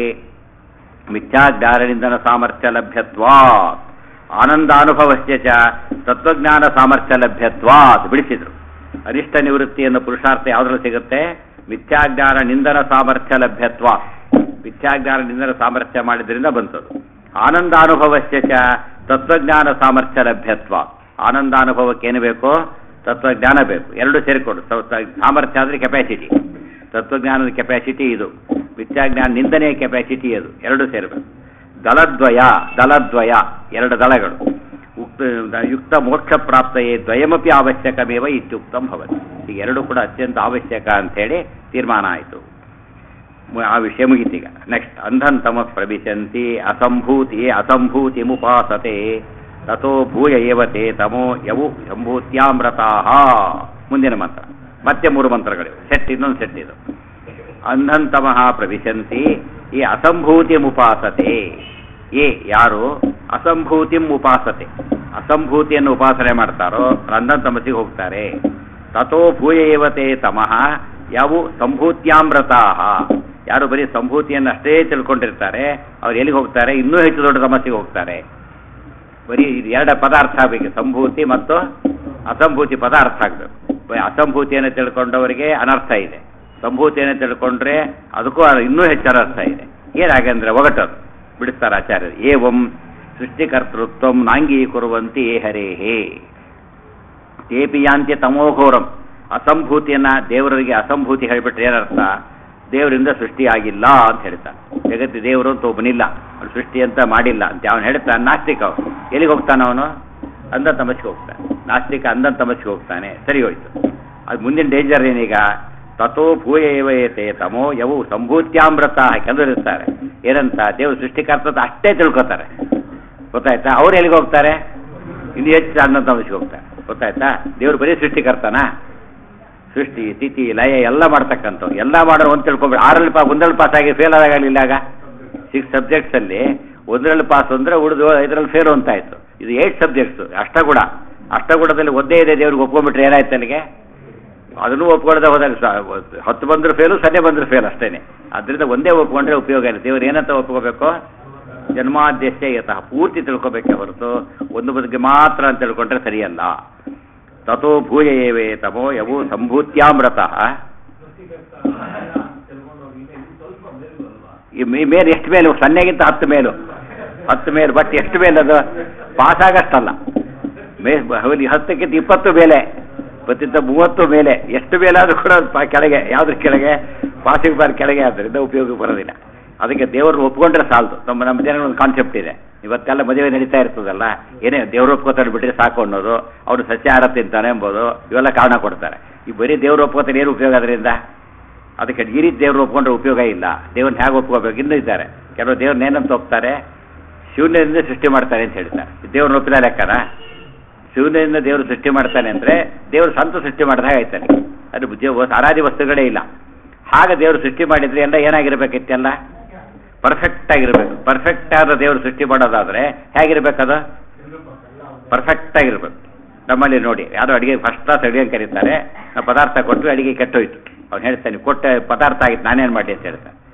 ಮಿಥ್ಯಾಜ್ಞಾನನಿಂದನ ಸಾಮರ್ಥ್ಯ ಲಭ್ಯತ್ವಾ ಆನಂದಾನುಭವಸ್ಯ ಚ ತತ್ವಜ್ಞಾನ ಸಾಮರ್ಥ್ಯ ಲಭ್ಯತ್ವಾತ್ ಬಿಡಿಸಿದ್ರು. ಅನಿಷ್ಟ ನಿವೃತ್ತಿಯನ್ನು ಪುರುಷಾರ್ಥ ಯಾವುದ್ರಲ್ಲಿ ಸಿಗುತ್ತೆ? ಮಿಥ್ಯಾಜ್ಞಾನ ನಿಂದನ ಸಾಮರ್ಥ್ಯ ಲಭ್ಯತ್ವ. ಮಿಥ್ಯಾಜ್ಞಾನ ನಿಂದನ ಸಾಮರ್ಥ್ಯ ಮಾಡಿದ್ರಿಂದ ಬಂತದು. ಆನಂದಾನುಭವಸ್ಯ ಚ ತತ್ವಜ್ಞಾನ ಸಾಮರ್ಥ್ಯ ಲಭ್ಯತ್ವ. ಆನಂದಾನುಭವಕ್ಕೆ ಏನು ಬೇಕು? ತತ್ವಜ್ಞಾನ ಬೇಕು. ಎರಡು ಸೇರಿಕೊಂಡು ಸಾಮರ್ಥ್ಯ ಅಂದರೆ ಕೆಪಾಸಿಟಿ. ತತ್ವಜ್ಞಾನದ ಕೆಪಾಸಿಟಿ ಇದು, ಮಿಥ್ಯಾಜ್ಞಾನ ನಿಂದನೆಯ ಕೆಪಾಸಿಟಿ ಅದು. ಎರಡು ಸೇರಬೇಕು. ದಳದ್ವಯ ದಳದ್ವಯ ಎರಡು ದಳಗಳು. ಉಕ್ತ ಯುಕ್ತ ಮೋಕ್ಷ ಪ್ರಾಪ್ತಯೇ ದ್ವಯಮಪಿ ಅವಶ್ಯಕಮೇವ ಇತ್ಯುಕ್ತಂ ಭವತಿ. ಈಗ ಎರಡು ಕೂಡ ಅತ್ಯಂತ ಅವಶ್ಯಕ ಅಂಥೇಳಿ ತೀರ್ಮಾನ ಆಯಿತು. ಆ ವಿಷಯ ಮುಗಿತೀಗ. ನೆಕ್ಸ್ಟ್ ಅಂಧನ್ ತಮ ಪ್ರವಿಶಂತಿ ಅಸಂಭೂತಿ ಅಸಂಭೂತಿ ಮುಪಾಸತೆ ತಥೋ ಭೂಯ ಏವತೆ ತಮೋ ಯವು ಸಂಭೂತ್ಯಾಮೃತಾಃ. ಮುಂದಿನ ಮಂತ್ರ. ಮತ್ತೆ ಮೂರು ಮಂತ್ರಗಳಿವೆ. ಸೆಟ್ ಇನ್ನೊಂದು ಸೆಟ್ ಇದು. ಅಂಧನ್ ತಮಃ ಪ್ರವಿಶಂತಿ ಈ ಅಸಂಭೂತಿ ಮುಪಾಸತೆ. ಏ ಯಾರು ಅಸಂಭೂತಿಂ ಉಪಾಸತೆ, ಅಸಂಭೂತಿಯನ್ನು ಉಪಾಸನೆ ಮಾಡ್ತಾರೋ ಅಂಧನ್ ತಮಸ್ಸಿಗೆ ಹೋಗ್ತಾರೆ. ತಥೋ ಭೂಯ ಏವತೆ ತಮಃ ಯಾವು ಸಂಭೂತ್ಯಾಮೃತಾಃ. ಯಾರು ಬರೀ ಸಂಭೂತಿಯನ್ನು ಅಷ್ಟೇ ತಿಳ್ಕೊಂಡಿರ್ತಾರೆ ಅವ್ರು ಎಲ್ಲಿಗೆ ಹೋಗ್ತಾರೆ? ಇನ್ನೂ ಹೆಚ್ಚು ದೊಡ್ಡ ತಮಸ್ಸಿಗೆ ಹೋಗ್ತಾರೆ. ಬರೀ ಇದು ಎರಡು ಪದ ಅರ್ಥ ಆಗಬೇಕು, ಸಂಭೂತಿ ಮತ್ತು ಅಸಂಭೂತಿ ಪದ ಅರ್ಥ ಆಗಬೇಕು. ಅಸಂಭೂತಿಯನ್ನು ತಿಳ್ಕೊಂಡವರಿಗೆ ಅನರ್ಥ ಇದೆ, ಸಂಭೂತಿಯನ್ನು ತಿಳ್ಕೊಂಡ್ರೆ ಅದಕ್ಕೂ ಇನ್ನೂ ಹೆಚ್ಚು ಅನರ್ಥ ಇದೆ. ಏನಾಗಂದ್ರೆ ಒಗಟದು ಬಿಡಿಸ್ತಾರೆ ಆಚಾರ್ಯರು. ಏವಂ ಸೃಷ್ಟಿಕರ್ತೃತ್ವ ನಾಂಗೀಕುರುವಂತೆ ಹರೇಹೇ ತೇಪಿ ಯಾಂತ್ಯ ತಮೋಘೋರಂ. ಅಸಂಭೂತಿಯನ್ನ ದೇವರಿಗೆ ಅಸಂಭೂತಿ ಹೇಳಿಬಿಟ್ರೆ ಏನರ್ಥ? ದೇವರಿಂದ ಸೃಷ್ಟಿಯಾಗಿಲ್ಲ ಅಂತ ಹೇಳ್ತಾನೆ. ಜಗತ್ತಿ ದೇವರು ಅಂತ ಒಬ್ಬನಿಲ್ಲ, ಅವ್ನು ಸೃಷ್ಟಿ ಅಂತ ಮಾಡಿಲ್ಲ ಅಂತ ಅವನು ಹೇಳ್ತಾನೆ. ನಾಸ್ತಿಕ ಅವನು ಎಲ್ಲಿಗೆ ಹೋಗ್ತಾನೆ? ಅವನು ಅಂಧ ತಮಸ್ಸಿಗೆ ಹೋಗ್ತಾನೆ. ನಾಸ್ತಿಕ ಅಂಧ ತಮಸ್ಸಿಗೆ ಹೋಗ್ತಾನೆ. ಸರಿ ಹೋಯ್ತು. ಅದು ಮುಂದಿನ ಡೇಂಜರ್ ಏನೀಗ? ತಥೋ ಭೂಯ ಏವಯತೆ ತಮೋ ಯವು ಸಂಭೂತ್ಯಾಮೃತ. ಕೆಲವರಿರ್ತಾರೆ ಏನಂತ ದೇವರು ಸೃಷ್ಟಿಕರ್ತದ ಅಷ್ಟೇ ತಿಳ್ಕೊತಾರೆ, ಗೊತ್ತಾಯ್ತಾ? ಅವ್ರು ಎಲ್ಲಿಗೆ ಹೋಗ್ತಾರೆ? ಇನ್ನು ಹೆಚ್ಚು ಅಂಧ ತಮಸ್ಸಿಗೆ ಹೋಗ್ತಾರೆ, ಗೊತ್ತಾಯ್ತಾ? ದೇವರು ಬರೀ ಸೃಷ್ಟಿಕರ್ತನ, ಸೃಷ್ಟಿ ಸ್ಥಿತಿ ಲಯ ಎಲ್ಲ ಮಾಡ್ತಕ್ಕಂಥವ್ರು. ಎಲ್ಲ ಮಾಡೋರು ಒಂದು ತಿಳ್ಕೊಬೇಡಿ. ಆರಲ್ಲಿ ಪಾ ಒಂದರಲ್ಲಿ ಪಾಸ್ ಆಗಿ ಫೇಲ್ ಆದಾಗಲಿಲ್ಲ. ಆಗ ಸಿಕ್ಸ್ ಸಬ್ಜೆಕ್ಟ್ಸಲ್ಲಿ ಒಂದರಲ್ಲಿ ಪಾಸ್ ಅಂದರೆ ಉಳಿದು ಐದರಲ್ಲಿ ಫೇಲ್ ಅಂತ ಆಯಿತು. ಇದು ಏಟ್ ಸಬ್ಜೆಕ್ಟ್ಸು ಅಷ್ಟಗುಣ. ಅಷ್ಟಗುಣದಲ್ಲಿ ಒಂದೇ ಇದೆ ದೇವ್ರಿಗೆ ಒಪ್ಕೊಂಡ್ಬಿಟ್ರೆ ಏನಾಯ್ತು ಅಲ್ಲಿಗೆ? ಅದನ್ನು ಒಪ್ಕೊಳ್ಳದೆ ಹೋದಾಗ ಹತ್ತು ಬಂದರೂ ಫೇಲು, ಸೊನ್ನೆ ಬಂದರೂ ಫೇಲ್ ಅಷ್ಟೇ. ಅದರಿಂದ ಒಂದೇ ಒಪ್ಕೊಂಡ್ರೆ ಉಪಯೋಗ ಇಲ್ಲ. ದೇವ್ರು ಏನಂತ ಒಪ್ಕೋಬೇಕು? ಜನ್ಮಾದ್ಯಸ್ಯ ಯತಃ ಪೂರ್ತಿ ತಿಳ್ಕೊಬೇಕೆ ಹೊರತು ಒಂದು ಬದುಕಿಗೆ ಮಾತ್ರ ಅಂತ ತಿಳ್ಕೊಂಡ್ರೆ ಸರಿಯಲ್ಲ. ತಥೋ ಭೂಯ ಏವೇ ತಮೋ ಯವು ಸಂಭೂತ್ಯಾಮೃತಃ. ಈ ಮೇಲೆ ಎಷ್ಟು ಮೇಲು? ಸೊನ್ನೆಗಿಂತ ಹತ್ತು ಮೇಲು, ಹತ್ತು ಮೇಲು. ಬಟ್ ಎಷ್ಟು ಮೇಲೆ? ಅದು ಪಾಸ್ ಆಗಷ್ಟಲ್ಲ. ಮೇ ಹತ್ತಕ್ಕಿಂತ ಇಪ್ಪತ್ತು ಮೇಲೆ, ಇಪ್ಪತ್ತಿಂತ ಮೂವತ್ತು ಮೇಲೆ. ಎಷ್ಟು ಮೇಲಾದರೂ ಕೂಡ ಕೆಳಗೆ, ಯಾವುದ್ರ ಕೆಳಗೆ? ಪಾಸಿಂಗ್ ಬಾರ್ ಕೆಳಗೆ. ಆದ್ದರಿಂದ ಉಪಯೋಗ ಬರೋದಿಲ್ಲ. ಅದಕ್ಕೆ ದೇವ್ರನ್ನ ಒಪ್ಕೊಂಡ್ರೆ ಸಾಲದು. ನಮ್ಮ ನಮ್ಮ ಜನಗಳ ಒಂದು ಕಾನ್ಸೆಪ್ಟ್ ಇದೆ. ಇವತ್ತೆಲ್ಲ ಮದುವೆ ನಡೀತಾ ಇರ್ತದಲ್ಲ, ಏನೇ ದೇವ್ರು ಒಪ್ಕೋತಾರೆ ಬಿಟ್ಟರೆ ಸಾಕು ಅನ್ನೋದು, ಅವನು ಸಸ್ಯಾಹಾರ ತಿಂತಾನೆ ಎಂಬುದು, ಇವೆಲ್ಲ ಕಾರಣ ಕೊಡ್ತಾರೆ. ಈ ಬರೀ ದೇವ್ರು ಒಪ್ಕೋತಾರೆ, ಏನು ಉಪಯೋಗ ಅದರಿಂದ? ಅದಕ್ಕೆ ಈ ರೀತಿ ದೇವ್ರು ಒಪ್ಕೊಂಡ್ರೆ ಉಪಯೋಗ ಇಲ್ಲ. ದೇವ್ರನ್ನ ಹೇಗೆ ಒಪ್ಕೋಬೇಕು? ಇನ್ನೂ ಇದ್ದಾರೆ ಕೆಲವು ದೇವ್ರನ್ನ ಏನಂತ ಒಪ್ತಾರೆ? ಶೂನ್ಯದಿಂದ ಸೃಷ್ಟಿ ಮಾಡ್ತಾರೆ ಅಂತ ಹೇಳ್ತಾರೆ. ದೇವ್ರನ್ನ ಒಪ್ಪಿದ ಲೆಕ್ಕನ? ಶೂನ್ಯದಿಂದ ದೇವರು ಸೃಷ್ಟಿ ಮಾಡ್ತಾನೆ ಅಂದರೆ ದೇವರು ಸ್ವಂತ ಸೃಷ್ಟಿ ಮಾಡಿದಾಗ ಆಯ್ತಾನೆ. ಅದು ಅರಾದಿ ವಸ್ತುಗಳೇ ಇಲ್ಲ. ಹಾಗೆ ದೇವರು ಸೃಷ್ಟಿ ಮಾಡಿದರೆ ಎಲ್ಲ ಏನಾಗಿರ್ಬೇಕಿತ್ತೆಲ್ಲ ಪರ್ಫೆಕ್ಟ್ ಆಗಿರ್ಬೇಕು. ಪರ್ಫೆಕ್ಟ್ ಆದ ದೇವರು ಸೃಷ್ಟಿ ಮಾಡೋದಾದರೆ ಹೇಗಿರ್ಬೇಕದು? ಪರ್ಫೆಕ್ಟ್ ಆಗಿರ್ಬೇಕು. ನಮ್ಮಲ್ಲಿ ನೋಡಿ, ಯಾರೋ ಅಡುಗೆ ಫಸ್ಟ್ ಕ್ಲಾಸ್ ಅಡುಗೆ ಕರೀತಾರೆ, ನಾವು ಪದಾರ್ಥ ಕೊಟ್ಟು ಅಡುಗೆ ಕೆಟ್ಟೋಯ್ತು. ಅವ್ನು ಹೇಳ್ತಾನೆ, ಕೊಟ್ಟ ಪದಾರ್ಥ ಆಗಿತ್ತು ನಾನೇನು ಮಾಡಿ ಅಂತ ಹೇಳ್ತಾನೆ.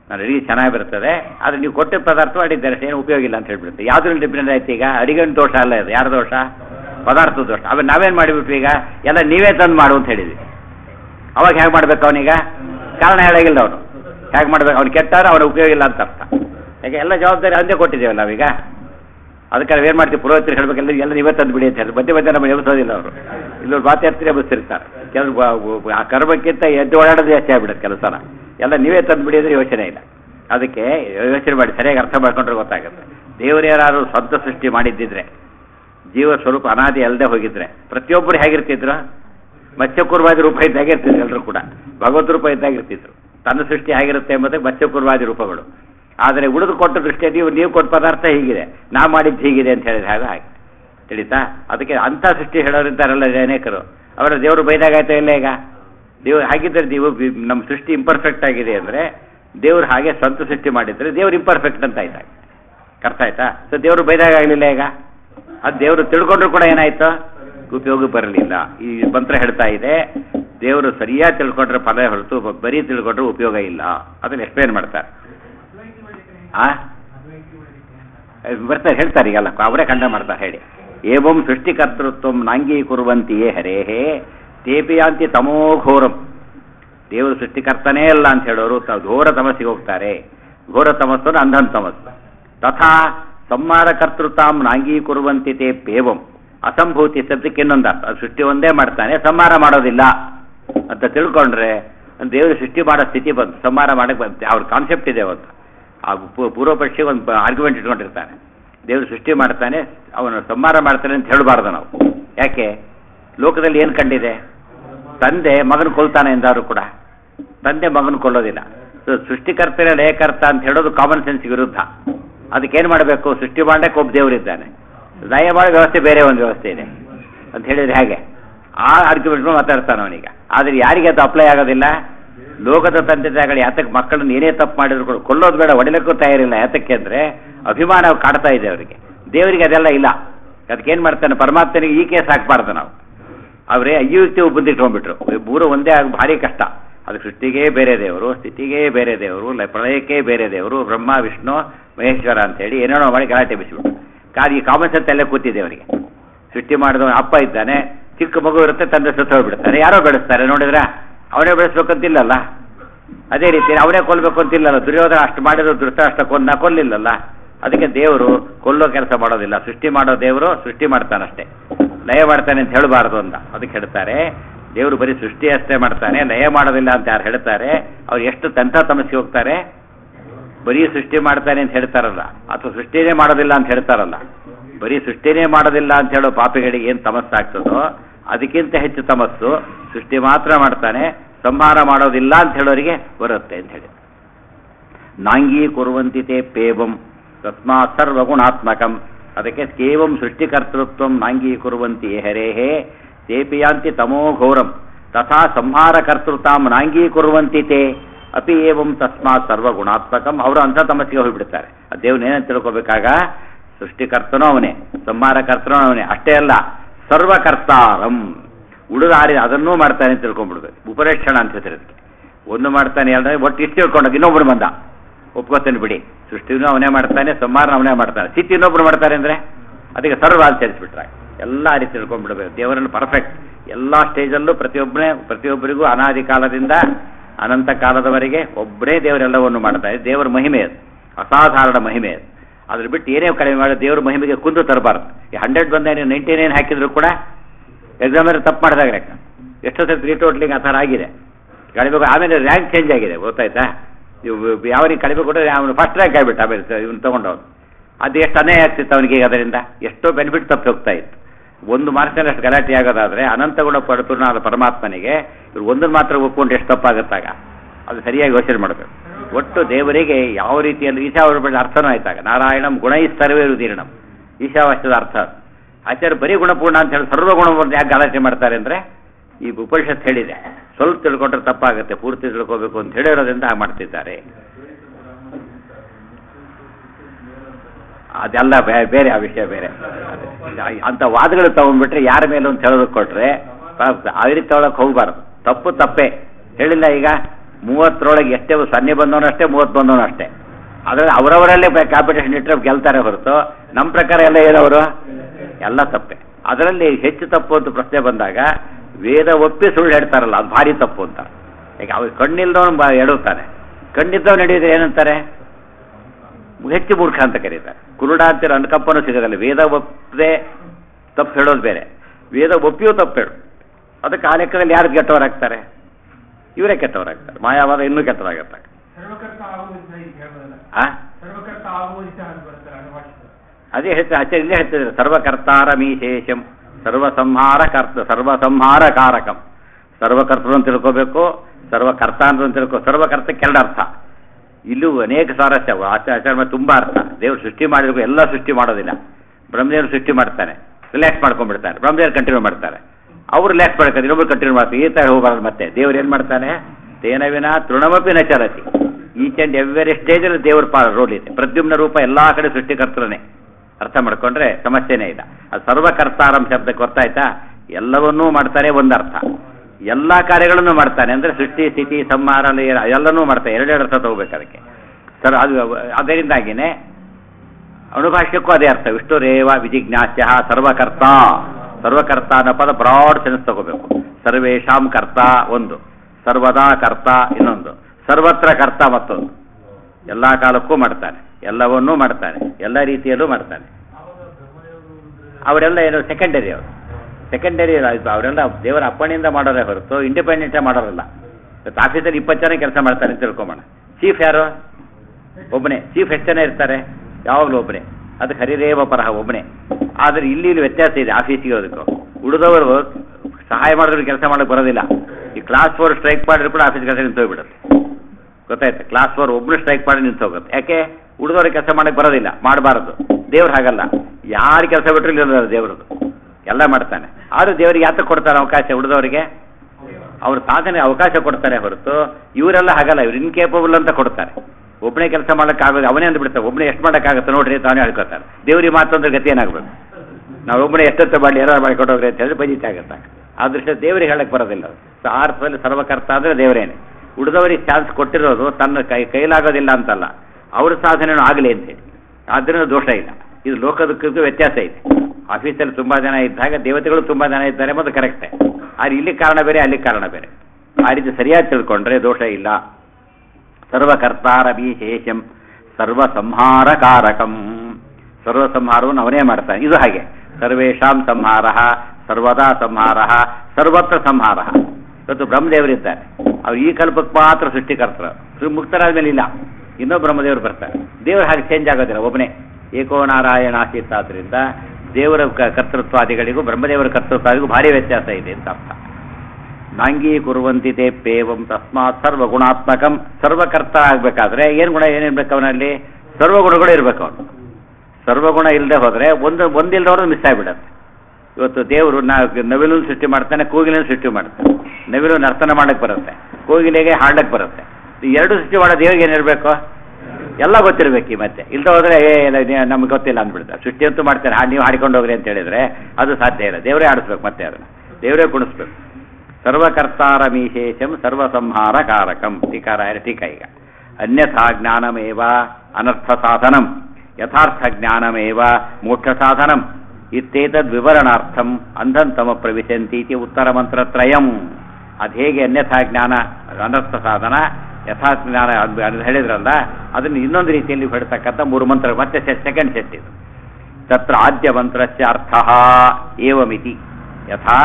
ನಾನು ಅಡಿಗೆ ಚೆನ್ನಾಗಿ ಬರ್ತದೆ, ಆದರೆ ನೀವು ಕೊಟ್ಟ ಪದಾರ್ಥ ಮಾಡಿದ್ದಾರೆ ಏನು ಉಪಯೋಗ ಇಲ್ಲ ಅಂತ ಹೇಳ್ಬಿಡುತ್ತೆ. ಯಾವ್ದ್ರಲ್ಲಿ ಡಿಪೆಂಡ್ ಆಯ್ತು ಈಗ? ಅಡಿಗೆ ದೋಷ ಅಲ್ಲ ಇದು, ಯಾರ ದೋಷ? ಪದಾರ್ಥದ ದೋಷ. ಆಮೇಲೆ ನಾವೇನು ಮಾಡಿಬಿಟ್ವಿ ಈಗ? ಎಲ್ಲ ನೀವೇ ತಂದು ಮಾಡು ಅಂತ ಹೇಳಿದ್ವಿ. ಅವಾಗ ಹೇಗೆ ಮಾಡ್ಬೇಕು ಅವನೀಗ? ಕಾರಣ ಹೇಳಾಗಿಲ್ಲ ಅವನು. ಹೇಗೆ ಮಾಡ್ಬೇಕು? ಅವ್ನು ಕೆಟ್ಟಾದ್ರೆ ಅವನು ಉಪಯೋಗ ಇಲ್ಲ ಅಂತ ಅರ್ಥ. ಯಾಕೆ ಎಲ್ಲ ಜವಾಬ್ದಾರಿ ಅಂದೇ ಕೊಟ್ಟಿದ್ದೇವಲ್ಲ ನಾವೀಗ. ಅದಕ್ಕೆ ನಾವೇನು ಮಾಡ್ತೀವಿ? ಪುರೋಹಿತರು ಹೇಳಬೇಕೆಲ್ಲ ಎಲ್ಲ ನೀವೇ ತಂದು ಬಿಡಿ ಅಂತ ಹೇಳಿ ಮಧ್ಯೆ ಮಧ್ಯೆ ನಮ್ಮ ಎಬ್ಬಿಸೋದಿಲ್ಲ ಅವರು. ಇಲ್ಲೊಂದು ಮಾತು ಎತ್ತಿ ಎಬ್ಬಿಸ್ತಿರ್ತಾರೆ. ಕೆಲವು ಆ ಕರ್ಮಕ್ಕಿಂತ ಎದ್ದು ಓಡಾಡೋದು ಜಾಸ್ತಿ ಆಗ್ಬಿಡುತ್ತೆ ಕೆಲಸನ. ಎಲ್ಲ ನೀವೇ ತಂದು ಬಿಡಿ ಅಂದರೆ ಯೋಚನೆ ಇಲ್ಲ. ಅದಕ್ಕೆ ಯೋಚನೆ ಮಾಡಿ ಸರಿಯಾಗಿ ಅರ್ಥ ಮಾಡ್ಕೊಂಡ್ರೆ ಗೊತ್ತಾಗುತ್ತೆ. ದೇವರು ಯಾರು ಸ್ವಂತ ಸೃಷ್ಟಿ ಮಾಡಿದ್ದಿದ್ರೆ, ಜೀವ ಸ್ವರೂಪ ಅನಾದಿ ಅಲ್ಲದೆ ಹೋಗಿದ್ರೆ ಪ್ರತಿಯೊಬ್ಬರು ಹೇಗಿರ್ತಿದ್ರು? ಮತ್ಸ್ಯಕೂರ್ವಾದಿ ರೂಪ ಇದ್ದಾಗೆ ಇರ್ತಿದ್ರು. ಎಲ್ಲರೂ ಕೂಡ ಭಗವದ್ ರೂಪ ಇದ್ದಾಗಿರ್ತಿದ್ರು. ತನ್ನ ಸೃಷ್ಟಿ ಹೇಗಿರುತ್ತೆ ಎಂಬುದಕ್ಕೆ ಮತ್ಸ್ಯಕೂರ್ವಾದಿ ರೂಪಗಳು. ಆದರೆ ಉಳಿದು ಕೊಟ್ಟ ದೃಷ್ಟಿ ನೀವು ನೀವು ಕೊಟ್ಟ ಪದಾರ್ಥ ಹೀಗಿದೆ, ನಾ ಮಾಡಿದ್ದು ಹೀಗಿದೆ ಅಂತ ಹೇಳಿದ್ರೆ ಹಾಗೆ ಹಾಗೆ ತಿಳಿತಾ? ಅದಕ್ಕೆ ಅಂಥ ಸೃಷ್ಟಿ ಹೇಳೋರಿದ್ದಾರಲ್ಲ ಅನೇಕರು, ಅವರ ದೇವರು ಬೈದಾಗಾಯ್ತಾ ಇಲ್ಲ ಈಗ? ದೇವ್ರು ಹಾಗಿದ್ದರೆ ನೀವು ನಮ್ಮ ಸೃಷ್ಟಿ ಇಂಪರ್ಫೆಕ್ಟ್ ಆಗಿದೆ ಅಂದರೆ ದೇವ್ರು ಹಾಗೆ ಸ್ವಂತ ಸೃಷ್ಟಿ ಮಾಡಿದರೆ ದೇವ್ರು ಇಂಪರ್ಫೆಕ್ಟ್ ಅಂತ ಆಯ್ತಾಗ ಅರ್ಥ ಆಯ್ತಾ? ಸೊ ದೇವರು ಬೈದಾಗಲಿಲ್ಲ ಈಗ. ಅದು ದೇವರು ತಿಳ್ಕೊಂಡ್ರು ಕೂಡ ಏನಾಯ್ತು? ಉಪಯೋಗ ಬರಲಿಲ್ಲ. ಈ ಮಂತ್ರ ಹೇಳ್ತಾ ಇದೆ, ದೇವರು ಸರಿಯಾಗಿ ತಿಳ್ಕೊಂಡ್ರೆ ಫಲ ಹೊರತು ಬರೀ ತಿಳ್ಕೊಂಡ್ರೆ ಉಪಯೋಗ ಇಲ್ಲ. ಅದನ್ನು ಎಕ್ಸ್ಪ್ಲೇನ್ ಮಾಡ್ತಾರೆ. ಆ ಬರ್ತಾರೆ ಹೇಳ್ತಾರೆ ಈಗಲ್ಲ, ಅವರೇ ಖಂಡ ಮಾಡ್ತಾರೆ ಹೇಳಿ. ಏವಂ ಸೃಷ್ಟಿಕರ್ತೃತ್ವ ನಾಂಗೀಕುರುವಂತೆಯೇ ಹರೇಹೇ ತೇಪಿಯಾಂತಿ ತಮೋಘೋರಂ. ದೇವರು ಸೃಷ್ಟಿಕರ್ತನೇ ಅಲ್ಲ ಅಂತ ಹೇಳೋರು ಘೋರ ತಮಸ್ಸಿಗೆ ಹೋಗ್ತಾರೆ. ಘೋರ ತಮಸ್ಸು ಅಂಧನ್ ತಮಸ್ಸು. ತಥಾ ಸಂಹಾರ ಕರ್ತೃತಾಂ ನಾಂಗೀಕುರುವಂತಿ ತೇ ಪೇವಂ ಅಸಂಭೂತಿ ಶಬ್ದಕ್ಕೆ ಇನ್ನೊಂದು ಅರ್ಥ. ಅದು ಸೃಷ್ಟಿ ಒಂದೇ ಮಾಡ್ತಾನೆ, ಸಂಹಾರ ಮಾಡೋದಿಲ್ಲ ಅಂತ ತಿಳ್ಕೊಂಡ್ರೆ ದೇವರು ಸೃಷ್ಟಿ ಮಾಡೋ ಸ್ಥಿತಿ ಬಂತು, ಸಂಹಾರ ಮಾಡಕ್ಕೆ ಬಂತು. ಅವ್ರ ಕಾನ್ಸೆಪ್ಟ್ ಇದೆ ಅವತ್ತು. ಆ ಪೂರ್ವಪಕ್ಷಿ ಒಂದು ಆರ್ಗ್ಯುಮೆಂಟ್ ಇಟ್ಕೊಂಡಿರ್ತಾನೆ. ದೇವರು ಸೃಷ್ಟಿ ಮಾಡ್ತಾನೆ, ಅವನು ಸಂಹಾರ ಮಾಡ್ತಾನೆ ಅಂತ ಹೇಳಬಾರ್ದು ನಾವು. ಯಾಕೆ? ಲೋಕದಲ್ಲಿ ಏನು ಕಂಡಿದೆ? ತಂದೆ ಮಗನ ಕೊಲ್ತಾನೆ ಎಂದಾದ್ರು ಕೂಡ ತಂದೆ ಮಗನ ಕೊಲ್ಲೋದಿಲ್ಲ. ಸೊ ಸೃಷ್ಟಿಕರ್ತನೇ ಲಯಕರ್ತ ಅಂತ ಹೇಳೋದು ಕಾಮನ್ ಸೆನ್ಸ್ ವಿರುದ್ಧ. ಅದಕ್ಕೇನು ಮಾಡಬೇಕು? ಸೃಷ್ಟಿ ಮಾಡಕ್ಕೆ ಒಬ್ಬ ದೇವರಿದ್ದಾನೆ, ಲಯ ಮಾಡೋ ವ್ಯವಸ್ಥೆ ಬೇರೆ ಒಂದು ವ್ಯವಸ್ಥೆ ಇದೆ ಅಂತ ಹೇಳಿದ್ರೆ ಹೇಗೆ? ಆ ಆರ್ಗ್ಯುಮೆಂಟ್ ಮಾತಾಡ್ತಾನೆ ಅವನೀಗ. ಆದರೆ ಯಾರಿಗೆ ಅದು ಅಪ್ಲೈ ಆಗೋದಿಲ್ಲ? ಲೋಕದ ತಂದೆ ತಾಯಿಗಳು ಯಾತಕ್ಕೆ ಮಕ್ಕಳನ್ನ ಏನೇ ತಪ್ಪು ಮಾಡಿದ್ರು ಕೂಡ ಕೊಲ್ಲೋದು ಬೇಡ, ಹೊಡಿಲಿಕ್ಕೂ ತಯಾರಿಲ್ಲ. ಯಾತಕ್ಕೆ ಅಂದರೆ ಅಭಿಮಾನ ಕಾಡ್ತಾ ಇದೆ ಅವರಿಗೆ. ದೇವರಿಗೆ ಅದೆಲ್ಲ ಇಲ್ಲ. ಅದಕ್ಕೇನು ಮಾಡ್ತಾನೆ? ಪರಮಾತ್ಮನಿಗೆ ಈ ಕೇಸ್ ಹಾಕ್ಬಾರ್ದು ನಾವು. ಅವರೇ ಅಯ್ಯುಕ್ತಿ ಬಂದಿಟ್ಕೊಂಡ್ಬಿಟ್ರು. ಮೂರು ಒಂದೇ ಆಗ ಭಾರಿ ಕಷ್ಟ. ಅದು ಸೃಷ್ಟಿಗೆ ಬೇರೆ ದೇವರು, ಸ್ಥಿತಿಗೆ ಬೇರೆ ದೇವರು, ಪ್ರಳಯಕ್ಕೆ ಬೇರೆ ದೇವರು, ಬ್ರಹ್ಮ ವಿಷ್ಣು ಮಹೇಶ್ವರ ಅಂತೇಳಿ ಏನೇನೋ ಮಾಡಿ ಗಲಾಟೆ ಬಿಸಿಬಿಟ್ರು. ಕಾದು ಈ ಕಾಮನ್ ಸೆನ್ಸ್ ಅಲ್ಲೇ ಕೂತಿದೆ ಅವರಿಗೆ. ಸೃಷ್ಟಿ ಮಾಡಿದವ ಅಪ್ಪ ಇದ್ದಾನೆ, ಚಿಕ್ಕ ಮಗು ಇರುತ್ತೆ, ತಂದೆ ಸತ್ತು ಹೋಗ್ಬಿಡ್ತಾರೆ. ಯಾರೋ ಬೆಳೆಸ್ತಾರೆ ನೋಡಿದ್ರೆ, ಅವನೇ ಬೆಳೆಸ್ಬೇಕಂತಿಲ್ಲಲ್ಲ. ಅದೇ ರೀತಿ ಅವನೇ ಕೊಲ್ಲಬೇಕು ಅಂತಿಲ್ಲಲ್ಲ. ದುರ್ಯೋಧನ ಅಷ್ಟು ಮಾಡಿದ್ರು ಧೃತರಾಷ್ಟ್ರ ಕೊಂದ ಕೊಲ್ಲಿಲ್ಲಲ್ಲ. ಅದಕ್ಕೆ ದೇವರು ಕೊಲ್ಲೋ ಕೆಲಸ ಮಾಡೋದಿಲ್ಲ. ಸೃಷ್ಟಿ ಮಾಡೋ ದೇವರು ಸೃಷ್ಟಿ ಮಾಡ್ತಾನಷ್ಟೇ, ಲಯ ಮಾಡ್ತಾನೆ ಅಂತ ಹೇಳಬಾರ್ದು ಅಂತ ಅದಕ್ಕೆ ಹೇಳ್ತಾರೆ. ದೇವರು ಬರೀ ಸೃಷ್ಟಿ ಅಷ್ಟೇ ಮಾಡ್ತಾನೆ, ಲಯ ಮಾಡೋದಿಲ್ಲ ಅಂತ ಯಾರು ಹೇಳ್ತಾರೆ ಅವ್ರು ಎಷ್ಟು ತಂತ್ರ ತಮಸ್ಸಿಗೆ ಹೋಗ್ತಾರೆ. ಬರೀ ಸೃಷ್ಟಿ ಮಾಡ್ತಾನೆ ಅಂತ ಹೇಳ್ತಾರಲ್ಲ, ಅಥವಾ ಸೃಷ್ಟಿನೇ ಮಾಡೋದಿಲ್ಲ ಅಂತ ಹೇಳ್ತಾರಲ್ಲ, ಬರೀ ಸೃಷ್ಟಿನೇ ಮಾಡೋದಿಲ್ಲ ಅಂತ ಹೇಳೋ ಪಾಪಿಗಳಿಗೆ ಏನು ತಮಸ್ಸಾಗ್ತದೋ ಅದಕ್ಕಿಂತ ಹೆಚ್ಚು ತಮಸ್ಸು ಸೃಷ್ಟಿ ಮಾತ್ರ ಮಾಡ್ತಾನೆ, ಸಂಹಾರ ಮಾಡೋದಿಲ್ಲ ಅಂತ ಹೇಳೋರಿಗೆ ಬರುತ್ತೆ ಅಂತ ಹೇಳಿ. ನಾಂಗೀ ಕುರುವಂತಿತೆ ಪೇವಂ ತಸ್ಮಾತ್ ಸರ್ವಗುಣಾತ್ಮಕಂ. ಅದಕ್ಕೆ ಕೇವಂ ಸೃಷ್ಟಿಕರ್ತೃತ್ವ ನಾಂಗೀ ಕುರುವಂತಿ ಹರೇಹೇ ತೇಪಿಯಾಂತಿ ತಮೋಘೋರಂ ತಥಾ ಸಂಹಾರ ಕರ್ತೃತಾಂ ನಾಂಗೀ ಕುರುವಂತಿ ತೇ ಅಪಿ ಏವಂ ತಸ್ಮಾತ್ ಸರ್ವಗುಣಾತ್ಮಕಂ. ಅವರು ಅಂಥ ತಮಸ್ಸಿಗೆ ಹೋಗಿಬಿಡ್ತಾರೆ. ದೇವ್ನೇನಂತ ತಿಳ್ಕೊಬೇಕಾಗ ಸೃಷ್ಟಿಕರ್ತನೋ ಅವನೇ, ಸಂಹಾರಕರ್ತನೋ ಅವನೇ. ಅಷ್ಟೇ ಅಲ್ಲ, ಸರ್ವಕರ್ತಾರಂ ಉಳಿದಾರಿ ಅದನ್ನೂ ಮಾಡ್ತಾನೆ ಅಂತ ತಿಳ್ಕೊಂಡ್ಬಿಡ್ಬೇಕು. ಉಪರೇಕ್ಷಣ ಅಂತ ಹೇಳ್ತಾರೆ ಅದಕ್ಕೆ. ಒಂದು ಮಾಡ್ತಾನೆ ಹೇಳಿದ್ರೆ ಒಟ್ಟು ಇಷ್ಟು ತಿಳ್ಕೊಂಡಾಗ ಇನ್ನೊಬ್ರು ಬಂದ ಒಪ್ಕೋತಾನೆ ಬಿಡಿ. ಸೃಷ್ಟಿನೂ ಅವನೇ ಮಾಡ್ತಾನೆ, ಸಂಹಾರ ಅವನೇ ಮಾಡ್ತಾನೆ, ಸ್ಥಿತಿ ಇನ್ನೊಬ್ರು ಮಾಡ್ತಾರೆ ಅಂದರೆ ಅದಕ್ಕೆ ಸರ್ವ ಅಂತ ಸೇರಿಸ್ಬಿಟ್ರೆ ಎಲ್ಲ ರೀತಿ ತಿಳ್ಕೊಂಡ್ಬಿಡ್ಬೇಕು. ದೇವರನ್ನು ಪರ್ಫೆಕ್ಟ್ ಎಲ್ಲ ಸ್ಟೇಜಲ್ಲೂ ಪ್ರತಿಯೊಬ್ಬನೇ ಪ್ರತಿಯೊಬ್ಬರಿಗೂ ಅನಾದಿ ಕಾಲದಿಂದ ಅನಂತ ಕಾಲದವರೆಗೆ ಒಬ್ಬರೇ ದೇವರೆಲ್ಲವನ್ನು ಮಾಡ್ತಾರೆ. ದೇವರ ಮಹಿಮೆ ಅದು, ಅಸಾಧಾರಣ ಮಹಿಮೆ ಅದು. ಅದ್ರ ಬಿಟ್ಟು ಏನೇ ಕಡಿಮೆ ಮಾಡಿ ದೇವ್ರ ಮಹಿಮೆಗೆ ಕುಂದು ತರಬಾರ್ದು. ಈ ಹಂಡ್ರೆಡ್ ಬಂದ ನೈಂಟಿ ನೈನ್ ಹಾಕಿದ್ರು ಕೂಡ ಎಕ್ಸಾಮಲ್ಲಿ ತಪ್ಪು ಮಾಡಿದಾಗ ಲೆಕ್ಕ. ಎಷ್ಟೋ ಸರಿ ತ್ರೀ ಟೋಟ್ಲಿಂಗ್ ಆ ಥರ ಆಗಿದೆ. ಕಡಿಮೆ ಆಮೇಲೆ ರ್ಯಾಂಕ್ ಚೇಂಜ್ ಆಗಿದೆ, ಗೊತ್ತಾಯ್ತಾ? ಇವು ಯಾವನಿಗೆ ಕಡಿಮೆ ಕೊಟ್ಟರೆ ಅವನು ಫಸ್ಟ್ ರ್ಯಾಂಕ್ ಆಗಿಬಿಟ್ಟು ಆಮೇಲೆ ಇವನು ತೊಗೊಂಡವನು. ಅದು ಎಷ್ಟು ಅನ್ಯಾಯ ಆಗ್ತಿತ್ತು ಅವನಿಗೆ. ಅದರಿಂದ ಎಷ್ಟೋ ಬೆನಿಫಿಟ್ ತಪ್ಪು ಹೋಗ್ತಾ ಇತ್ತು. ಒಂದು ಮಾರ್ಕ್ಸಲ್ಲಿ ಅಷ್ಟು ಗಲಾಟೆ ಆಗೋದಾದರೆ ಅನಂತ ಗುಣ ಪರಪೂರ್ಣಾದ ಪರಮಾತ್ಮನಿಗೆ ಇವ್ರು ಒಂದನ್ನು ಮಾತ್ರ ಒಪ್ಕೊಂಡು ಎಷ್ಟು ತಪ್ಪಾಗುತ್ತಾಗ ಅದು ಸರಿಯಾಗಿ ಯೋಚನೆ ಮಾಡಬೇಕು. ಒಟ್ಟು ದೇವರಿಗೆ ಯಾವ ರೀತಿಯಲ್ಲಿ ಈಶಾವಾಸ್ಯದ ಅರ್ಥನೂ ಆಯ್ತಾಗ ನಾರಾಯಣಂ ಗುಣೈ ಸರ್ವೇ ರುದೀರ್ಣಂ. ಈಶಾವಾಸ್ಯದ ಅರ್ಥ ಆಚಾರ್ಯ ಬರೀ ಗುಣಪೂರ್ಣ ಅಂತ ಹೇಳಿ ಸರ್ವಗುಣವನ್ನು ಯಾಕೆ ಗಲಾಟೆ ಮಾಡ್ತಾರೆ ಅಂದರೆ ಈ ಉಪನಿಷತ್ ಹೇಳಿದೆ. ಸ್ವಲ್ಪ ತಿಳ್ಕೊಂಡ್ರೆ ತಪ್ಪಾಗುತ್ತೆ, ಪೂರ್ತಿ ತಿಳ್ಕೋಬೇಕು ಅಂತ ಹೇಳಿರೋದ್ರಿಂದ ಹಾಗೆ ಮಾಡ್ತಿದ್ದಾರೆ. ಅದೆಲ್ಲ ಬೇರೆ, ಆ ವಿಷಯ ಬೇರೆ. ಅಂತ ವಾದಗಳು ತಗೊಂಡ್ಬಿಟ್ರೆ ಯಾರ ಮೇಲೆ ಒಂದು ಹೇಳೋದಕ್ಕೆ ಕೊಟ್ರೆ ಆ ರೀತಿ ತಗೊಳಕ್ಕೆ ಹೋಗ್ಬಾರ್ದು. ತಪ್ಪು ತಪ್ಪೇ ಹೇಳಿಲ್ಲ. ಈಗ ಮೂವತ್ತರೊಳಗೆ ಎಷ್ಟೇ ಸೊನ್ನೆ ಬಂದವನು ಅಷ್ಟೇ, ಮೂವತ್ತು ಬಂದವನು ಅಷ್ಟೇ. ಅದರಲ್ಲಿ ಅವರವರಲ್ಲೇ ಕಾಂಪಿಟೇಷನ್ ಇಟ್ಟರೆ ಗೆಲ್ತಾರೆ ಹೊರತು ನಮ್ಮ ಪ್ರಕಾರ ಎಲ್ಲ ಏನವರು ಎಲ್ಲ ತಪ್ಪೆ. ಅದರಲ್ಲಿ ಹೆಚ್ಚು ತಪ್ಪು ಅಂತ ಪ್ರಶ್ನೆ ಬಂದಾಗ ವೇದ ಒಪ್ಪಿ ಸುಳ್ಳು ಹೇಳ್ತಾರಲ್ಲ ಅದು ಭಾರಿ ತಪ್ಪು ಅಂತ. ಈಗ ಅವ್ರು ಕಣ್ಣಿಲ್ದವನು ಬ ಎಡುತ್ತಾನೆ, ಕಣ್ಣಿದ್ದವನು ನಡೆಯಿದ್ರೆ ಏನಂತಾರೆ, ಹೆಚ್ಚು ಮೂರ್ಖ ಅಂತ ಕರೀತಾರೆ. ಕುರುಡ ಅಂತೀರ ಅನ್ಕಪ್ಪನೂ ಸಿಗೋದಲ್ಲ. ವೇದ ಒಪ್ಪದೆ ತಪ್ಪು ಹೇಳೋದು ಬೇರೆ, ವೇದ ಒಪ್ಪಿಯೂ ತಪ್ಪು ಹೇಳು. ಅದಕ್ಕೆ ಆ ಲೆಕ್ಕದಲ್ಲಿ ಯಾರು ಕೆಟ್ಟವರಾಗ್ತಾರೆ, ಇವರೇ ಕೆಟ್ಟವರಾಗ್ತಾರೆ. ಮಾಯಾವಾದ ಇನ್ನೂ ಕೆಟ್ಟವರಾಗತ್ತೆ. ಅದೇ ಹೇಳ್ತಾರೆ ಆಚಾರ್ಯ ಇಲ್ಲೇ ಹೇಳ್ತಿದ್ದಾರೆ, ಸರ್ವಕರ್ತಾರ ಮೀಶೇಷಂ ಸರ್ವಸಂಹಾರ ಕರ್ತ ಸರ್ವಸಂಹಾರ ಕಾರಕಂ. ಸರ್ವಕರ್ತರು ಅಂತ ತಿಳ್ಕೋಬೇಕು, ಸರ್ವಕರ್ತ ಅಂತ ತಿಳ್ಕೊ. ಸರ್ವಕರ್ತಕ್ಕೆ ಎರಡು ಅರ್ಥ. ಇಲ್ಲೂ ಅನೇಕ ಸಾರಸ್ಯ ಆಚಾರ್ಯ ತುಂಬ ಅರ್ಥ. ದೇವರು ಸೃಷ್ಟಿ ಮಾಡಿದ್ರು ಎಲ್ಲ ಸೃಷ್ಟಿ ಮಾಡೋದಿಲ್ಲ. ಬ್ರಹ್ಮದೇವರು ಸೃಷ್ಟಿ ಮಾಡ್ತಾನೆ, ರಿಲ್ಯಾಕ್ಸ್ ಮಾಡ್ಕೊಂಡ್ಬಿಡ್ತಾರೆ. ಬ್ರಹ್ಮದೇವರು ಕಂಟಿನ್ಯೂ ಮಾಡ್ತಾರೆ, ಅವರು ರಿಲ್ಯಾಕ್ಸ್ ಮಾಡ್ತಾರೆ, ಇನ್ನೊಬ್ರು ಕಂಟಿನ್ಯೂ ಮಾಡ್ತಾರೆ. ಈ ಥರ ಹೋಗಬಾರ್ದು. ಮತ್ತೆ ದೇವ್ರು ಏನು ಮಾಡ್ತಾನೆ, ತೇನವಿನ ತೃಣಮಪಿ ನ ಚಲತಿ. ಈಚ್ ಆ್ಯಂಡ್ ಎವ್ರಿ ಸ್ಟೇಜಲ್ಲಿ ದೇವ್ರ ಪಾ ರೋಲ್ ಇದೆ. ಪ್ರದ್ಯುಮ್ನ ರೂಪ ಎಲ್ಲ ಕಡೆ ಸೃಷ್ಟಿಕರ್ತನೇ. ಅರ್ಥ ಮಾಡ್ಕೊಂಡ್ರೆ ಸಮಸ್ಯೆನೇ ಇಲ್ಲ. ಅದು ಸರ್ವಕರ್ತಾರಂ ಶಬ್ದಕ್ಕೆ ಗೊತ್ತಾಯ್ತಾ, ಎಲ್ಲವನ್ನೂ ಮಾಡ್ತಾರೆ ಒಂದರ್ಥ, ಎಲ್ಲ ಕಾರ್ಯಗಳನ್ನು ಮಾಡ್ತಾನೆ ಅಂದರೆ ಸೃಷ್ಟಿ ಸ್ಥಿತಿ ಸಂಹಾರ ಎಲ್ಲನೂ ಮಾಡ್ತಾರೆ. ಎರಡೆರಡು ಅರ್ಥ ತಗೋಬೇಕು ಅದಕ್ಕೆ. ಸರ್ ಅದು ಅದರಿಂದಾಗಿನೇ ಅಣುಭಾಷ್ಯಕ್ಕೂ ಅದೇ ಅರ್ಥ. ವಿಷ್ಣುರೇವ ವಿಜಿಜ್ಞಾಸ್ಯ ಸರ್ವಕರ್ತ. ಸರ್ವಕರ್ತ ಅನ್ನೋ ಪದ ಬ್ರಾಡ್ ಸೆನ್ಸ್ ತಗೋಬೇಕು. ಸರ್ವೇಶಾಂ ಕರ್ತ ಒಂದು, ಸರ್ವದಾ ಕರ್ತ ಇನ್ನೊಂದು, ಸರ್ವತ್ರ ಕರ್ತ ಮತ್ತೊಂದು. ಎಲ್ಲ ಕಾಲಕ್ಕೂ ಮಾಡ್ತಾನೆ, ಎಲ್ಲವನ್ನೂ ಮಾಡ್ತಾನೆ, ಎಲ್ಲ ರೀತಿಯಲ್ಲೂ ಮಾಡ್ತಾನೆ. ಅವರೆಲ್ಲ ಏನು ಸೆಕೆಂಡರಿ, ಅವರು ಸೆಕೆಂಡರಿ ಅವರೆಲ್ಲ ದೇವರ ಅಪ್ಪಣೆಯಿಂದ ಮಾಡೋದೇ ಹೊರತು ಇಂಡಿಪೆಂಡೆಂಟೇ ಮಾಡೋರಲ್ಲ. ಇವತ್ತು ಆಫೀಸಲ್ಲಿ ಇಪ್ಪತ್ತು ಜನ ಕೆಲಸ ಮಾಡ್ತಾರೆ ಅಂತ ತಿಳ್ಕೊಂಬೋಣ. ಚೀಫ್ ಯಾರು, ಒಬ್ಬನೇ. ಚೀಫ್ ಎಷ್ಟು ಜನ ಇರ್ತಾರೆ, ಯಾವಾಗಲೂ ಒಬ್ಬನೇ. ಅದಕ್ಕೆ ಹರಿರೇವ ಪರಹ ಒಬ್ಬನೇ. ಆದರೆ ಇಲ್ಲಿ ಇಲ್ಲಿ ವ್ಯತ್ಯಾಸ ಇದೆ ಆಫೀಸಿಗೆ ಹೋದಕ್ಕೂ. ಉಳಿದವರು ಸಹಾಯ ಮಾಡಿದ್ರು ಕೆಲಸ ಮಾಡೋಕ್ಕೆ ಬರೋದಿಲ್ಲ. ಈ ಕ್ಲಾಸ್ ಫೋರ್ ಸ್ಟ್ರೈಕ್ ಮಾಡಿದ್ರು ಕೂಡ ಆಫೀಸ್ ಕೆಲಸ ನಿಂತು ಹೋಗ್ಬಿಡುತ್ತೆ. ಗೊತ್ತಾಯ್ತು, ಕ್ಲಾಸ್ ಫೋರ್ ಒಬ್ಬರು ಸ್ಟ್ರೈಕ್ ಮಾಡಿ ನಿಂತು ಹೋಗುತ್ತೆ. ಯಾಕೆ, ಉಳಿದವ್ರಿಗೆ ಕೆಲಸ ಮಾಡೋಕ್ಕೆ ಬರೋದಿಲ್ಲ, ಮಾಡಬಾರದು. ದೇವ್ರು ಹಾಗಲ್ಲ, ಯಾರು ಕೆಲಸ ಬಿಟ್ಟರು ಇಲ್ಲ ದೇವ್ರದ್ದು ಎಲ್ಲ ಮಾಡ್ತಾನೆ. ಆದರೂ ದೇವರಿಗೆ ಯಾತಕ್ಕೆ ಕೊಡ್ತಾರೆ ಅವಕಾಶ, ಉಳಿದವರಿಗೆ ಅವ್ರ ಸಾಧನೆ ಅವಕಾಶ ಕೊಡ್ತಾರೆ ಹೊರತು ಇವರೆಲ್ಲ ಹಾಗಲ್ಲ. ಇವ್ರು ಇನ್ಕೇಪಬಲ್ ಅಂತ ಕೊಡ್ತಾರೆ. ಒಬ್ಬನೇ ಕೆಲಸ ಮಾಡೋಕ್ಕಾಗೋದು ಅವನೇ ಅಂದ್ಬಿಡ್ತಾರೆ. ಒಬ್ಬನೇ ಎಷ್ಟು ಮಾಡೋಕ್ಕಾಗುತ್ತೆ ನೋಡ್ರಿ ತಾನೇ ಹೇಳ್ಕೊತಾರೆ. ದೇವ್ರಿಗೆ ಮಾತಂದ್ರೆ ಗತಿ ಏನಾಗಬೇಕು, ನಾವು ಒಬ್ಬನೇ ಎಷ್ಟೊತ್ತು ಮಾಡಿ ಏನಾರು ಮಾಡಿಕೊಟ್ಟೋಗ್ರಿ ಅಂತ ಹೇಳಿ ಬಜಿತ ಆಗುತ್ತೆ. ಆ ದೃಷ್ಟಿ ದೇವರಿಗೆ ಹೇಳಕ್ಕೆ ಬರೋದಿಲ್ಲ. ಸೊ ಆ ಅರ್ಥದಲ್ಲಿ ಸರ್ವಕರ್ತ ಅಂದರೆ ದೇವರೇನೆ. ಉಳಿದವರಿಗೆ ಚಾನ್ಸ್ ಕೊಟ್ಟಿರೋದು ತನ್ನ ಕೈ ಕೈಲಾಗೋದಿಲ್ಲ ಅಂತಲ್ಲ, ಅವ್ರ ಸಾಧನೆಯೂ ಆಗಲಿ ಅಂತೇಳಿ. ಆದ್ದರಿಂದ ದೋಷ ಇಲ್ಲ. ಇದು ಲೋಕದಕ್ಕೂ ವ್ಯತ್ಯಾಸ ಇದೆ. ಆಫೀಸಲ್ಲಿ ತುಂಬ ಜನ ಇದ್ದಾಗ ದೇವತೆಗಳು ತುಂಬ ಜನ ಇದ್ದಾರೆ ಮತ್ತು ಕರೆಕ್ಟೇ. ಆದರೆ ಇಲ್ಲಿ ಕಾರಣ ಬೇರೆ, ಅಲ್ಲಿ ಕಾರಣ ಬೇರೆ. ಆ ರೀತಿ ಸರಿಯಾಗಿ ತಿಳ್ಕೊಂಡ್ರೆ ದೋಷ ಇಲ್ಲ. ಸರ್ವಕರ್ತಾರ ವಿಶೇಷಂ ಸರ್ವಸಂಹಾರ ಕಾರಕಂ. ಸರ್ವಸಂಹಾರವನ್ನು ಅವನೇ ಮಾಡ್ತಾನೆ. ಇದು ಹಾಗೆ ಸರ್ವೇಶಾಂ ಸಂಹಾರ, ಸರ್ವದಾ ಸಂಹಾರ, ಸರ್ವತ್ರ ಸಂಹಾರ. ಇವತ್ತು ಬ್ರಹ್ಮದೇವರಿದ್ದಾರೆ, ಅವ್ರು ಈ ಕಲ್ಪಕ್ಕೆ ಮಾತ್ರ ಸೃಷ್ಟಿಕರ್ತರು. ಮುಕ್ತರಾದ ಮೇಲೆ ಇಲ್ಲ, ಇನ್ನೂ ಬ್ರಹ್ಮದೇವರು ಬರ್ತಾರೆ. ದೇವರು ಹಾಗೆ ಚೇಂಜ್ ಆಗೋದಿಲ್ಲ, ಒಬ್ಬನೇ ಏಕೋ ನಾರಾಯಣ ಆಸೀತ್. ಆದ್ದರಿಂದ ದೇವರ ಕರ್ತೃತ್ವಾದಿಗಳಿಗೂ ಬ್ರಹ್ಮದೇವರ ಕರ್ತೃತ್ವಾದಿಗೂ ಭಾರಿ ವ್ಯತ್ಯಾಸ ಇದೆ ಅಂತ ಅರ್ಥ. ನಾಂಗೀ ಕುರುವಂತಿ ತೇ ಪೇವಂ ತಸ್ಮಾತ್ ಸರ್ವಗುಣಾತ್ಮಕಂ. ಸರ್ವಕರ್ತ ಆಗಬೇಕಾದ್ರೆ ಏನು ಗುಣ ಏನಿರ್ಬೇಕು ಅವನಲ್ಲಿ, ಸರ್ವಗುಣಗಳು ಇರಬೇಕು. ಅವನು ಸರ್ವಗುಣ ಇಲ್ಲದೆ ಹೋದರೆ ಒಂದು ಒಂದಿಲ್ಲದವ್ರದ್ದು ಮಿಸ್ ಆಗಿಬಿಡತ್ತೆ. ಇವತ್ತು ದೇವರು ನವಿಲು ಸೃಷ್ಟಿ ಮಾಡ್ತಾನೆ, ಕೋಗಿಲೆಯನ್ನು ಸೃಷ್ಟಿ ಮಾಡ್ತಾನೆ. ನವಿಲು ನರ್ತನ ಮಾಡಕ್ಕೆ ಬರುತ್ತೆ, ಕೋಗಿಲೆಗೆ ಹಾಡಕ್ಕೆ ಬರುತ್ತೆ. ಎರಡು ಸೃಷ್ಟಿ ಮಾಡೋ ದೇವರಿಗೆ ಏನಿರಬೇಕು, ಎಲ್ಲ ಗೊತ್ತಿರಬೇಕು. ಈ ಮತ್ತೆ ಇಲ್ಲದೆ ಹೋದರೆ ಏ ನಮ್ಗೆ ಗೊತ್ತಿಲ್ಲ ಅಂದ್ಬಿಡ್ತಾರೆ. ಸೃಷ್ಟಿ ಅಂತೂ ಮಾಡ್ತಾರೆ, ಹಾಡು ನೀವು ಹಾಡಿಕೊಂಡು ಹೋಗ್ರಿ ಅಂತ ಹೇಳಿದರೆ ಅದು ಸಾಧ್ಯ ಇಲ್ಲ. ದೇವರೇ ಆಡಿಸ್ಬೇಕು, ಮತ್ತೆ ಅದನ್ನು ದೇವರೇ ಕುಣಿಸ್ಬೇಕು. ಸರ್ವಕರ್ತಾರ ಮೀಶೇಷಂ ಸರ್ವಸಂಹಾರ ಕಾರಕಂ. ಟೀಕಾರಾಯರ ಟೀಕಾ. ಈಗ ಅನ್ಯಥಾ ಜ್ಞಾನಮೇವ ಅನರ್ಥ ಸಾಧನಂ, ಯಥಾರ್ಥ ಜ್ಞಾನಮೇವ ಮೋಕ್ಷ ಸಾಧನಂ ಇತ್ಯೇತದ್ ವಿವರಣಾರ್ಥಂ ಅಂಧಂತಮ ಪ್ರವಿಶಂತೀತಿ ಉತ್ತರ ಮಂತ್ರತ್ರಯಂ. ಅದು ಹೇಗೆ ಅನ್ಯಥಾ ಜ್ಞಾನ ಅನರ್ಥ ಸಾಧನ, ಯಥಾರ್ಥ ಜ್ಞಾನ ಅದು ಹೇಳಿದ್ರಲ್ಲ, ಅದನ್ನು ಇನ್ನೊಂದು ರೀತಿಯಲ್ಲಿ ಹೇಳ್ತಕ್ಕಂಥ ಮೂರು ಮಂತ್ರ. ಮತ್ತೆ ಸೆಕೆಂಡ್ ಸೆಟ್ ಇದು. ತತ್ರ ಆದ್ಯ ಮಂತ್ರಸ್ಯ ಅರ್ಥಃ ಏವಮಿತಿ ಯಥಾ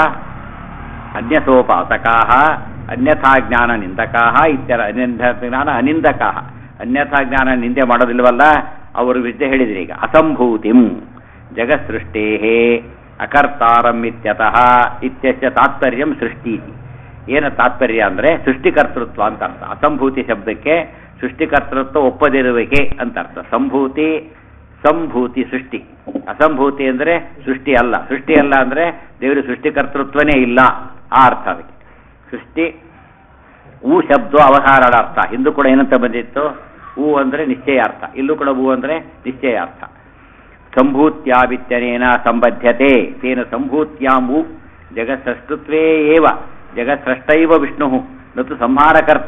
ಅನ್ಯಥೋಪಾಸಕಾಃ ಅನ್ಯಥಾ ಜ್ಞಾನ ನಿಂದಕಾಃ ಇತ್ಯರ. ಅನ್ಯಥಾ ಜ್ಞಾನ ಅನಿಂದಕಾಃ. ಅನ್ಯಥಾ ಜ್ಞಾನ ನಿಂದೆ ಮಾಡೋದಿಲ್ವಲ್ಲ, ಅವರು ವಿದ್ಯೆ ಹೇಳಿದ್ರಿ. ಈಗ ಅಸಂಭೂತಿಂ ಜಗತ್ಸೃಷ್ಟೇ ಅಕರ್ತಾರಂ ಇತ್ಯತಃ ಇತ್ಯಸ್ಯ ತಾತ್ಪರ್ಯಂ ಸೃಷ್ಟಿ. ಏನು ತಾತ್ಪರ್ಯ ಅಂದರೆ ಸೃಷ್ಟಿಕರ್ತೃತ್ವ ಅಂತ ಅರ್ಥ. ಅಸಂಭೂತಿ ಶಬ್ದಕ್ಕೆ ಸೃಷ್ಟಿಕರ್ತೃತ್ವ ಒಪ್ಪದಿರುವಿಕೆ ಅಂತ ಅರ್ಥ. ಸಂಭೂತಿ ಸಂಭೂತಿ ಸೃಷ್ಟಿ. ಅಸಂಭೂತಿ ಅಂದರೆ ಸೃಷ್ಟಿ ಅಲ್ಲ. ಸೃಷ್ಟಿ ಅಲ್ಲ ಅಂದರೆ ದೇವರ ಸೃಷ್ಟಿಕರ್ತೃತ್ವನೇ ಇಲ್ಲ, ಆ ಅರ್ಥ ಅದಕ್ಕೆ. ಸೃಷ್ಟಿ ಊ ಶಬ್ದ ಅವಹಾರಾರ್ಥ. ಹಿಂದೂ ಕೂಡ ಏನಂತ ಬಂದಿತ್ತು, ಊ ಅಂದರೆ ನಿಶ್ಚಯಾರ್ಥ. ಇಲ್ಲೂ ಕೂಡ ಊ ಅಂದರೆ ನಿಶ್ಚಯಾರ್ಥ. ಸಂಭೂತ್ಯಾವಿತ್ಯನೇನ ಸಂಬದ್ಧತೆ ತೇನ ಸಂಭೂತ್ಯಾಂ ಊ ಜಗತ್ಸೃಷ್ಟುತ್ವೇ ಏವ ಜಗತ್ಸೃಷ್ಟೈವ ವಿಷ್ಣು ನತು ಸಂಹಾರಕರ್ತ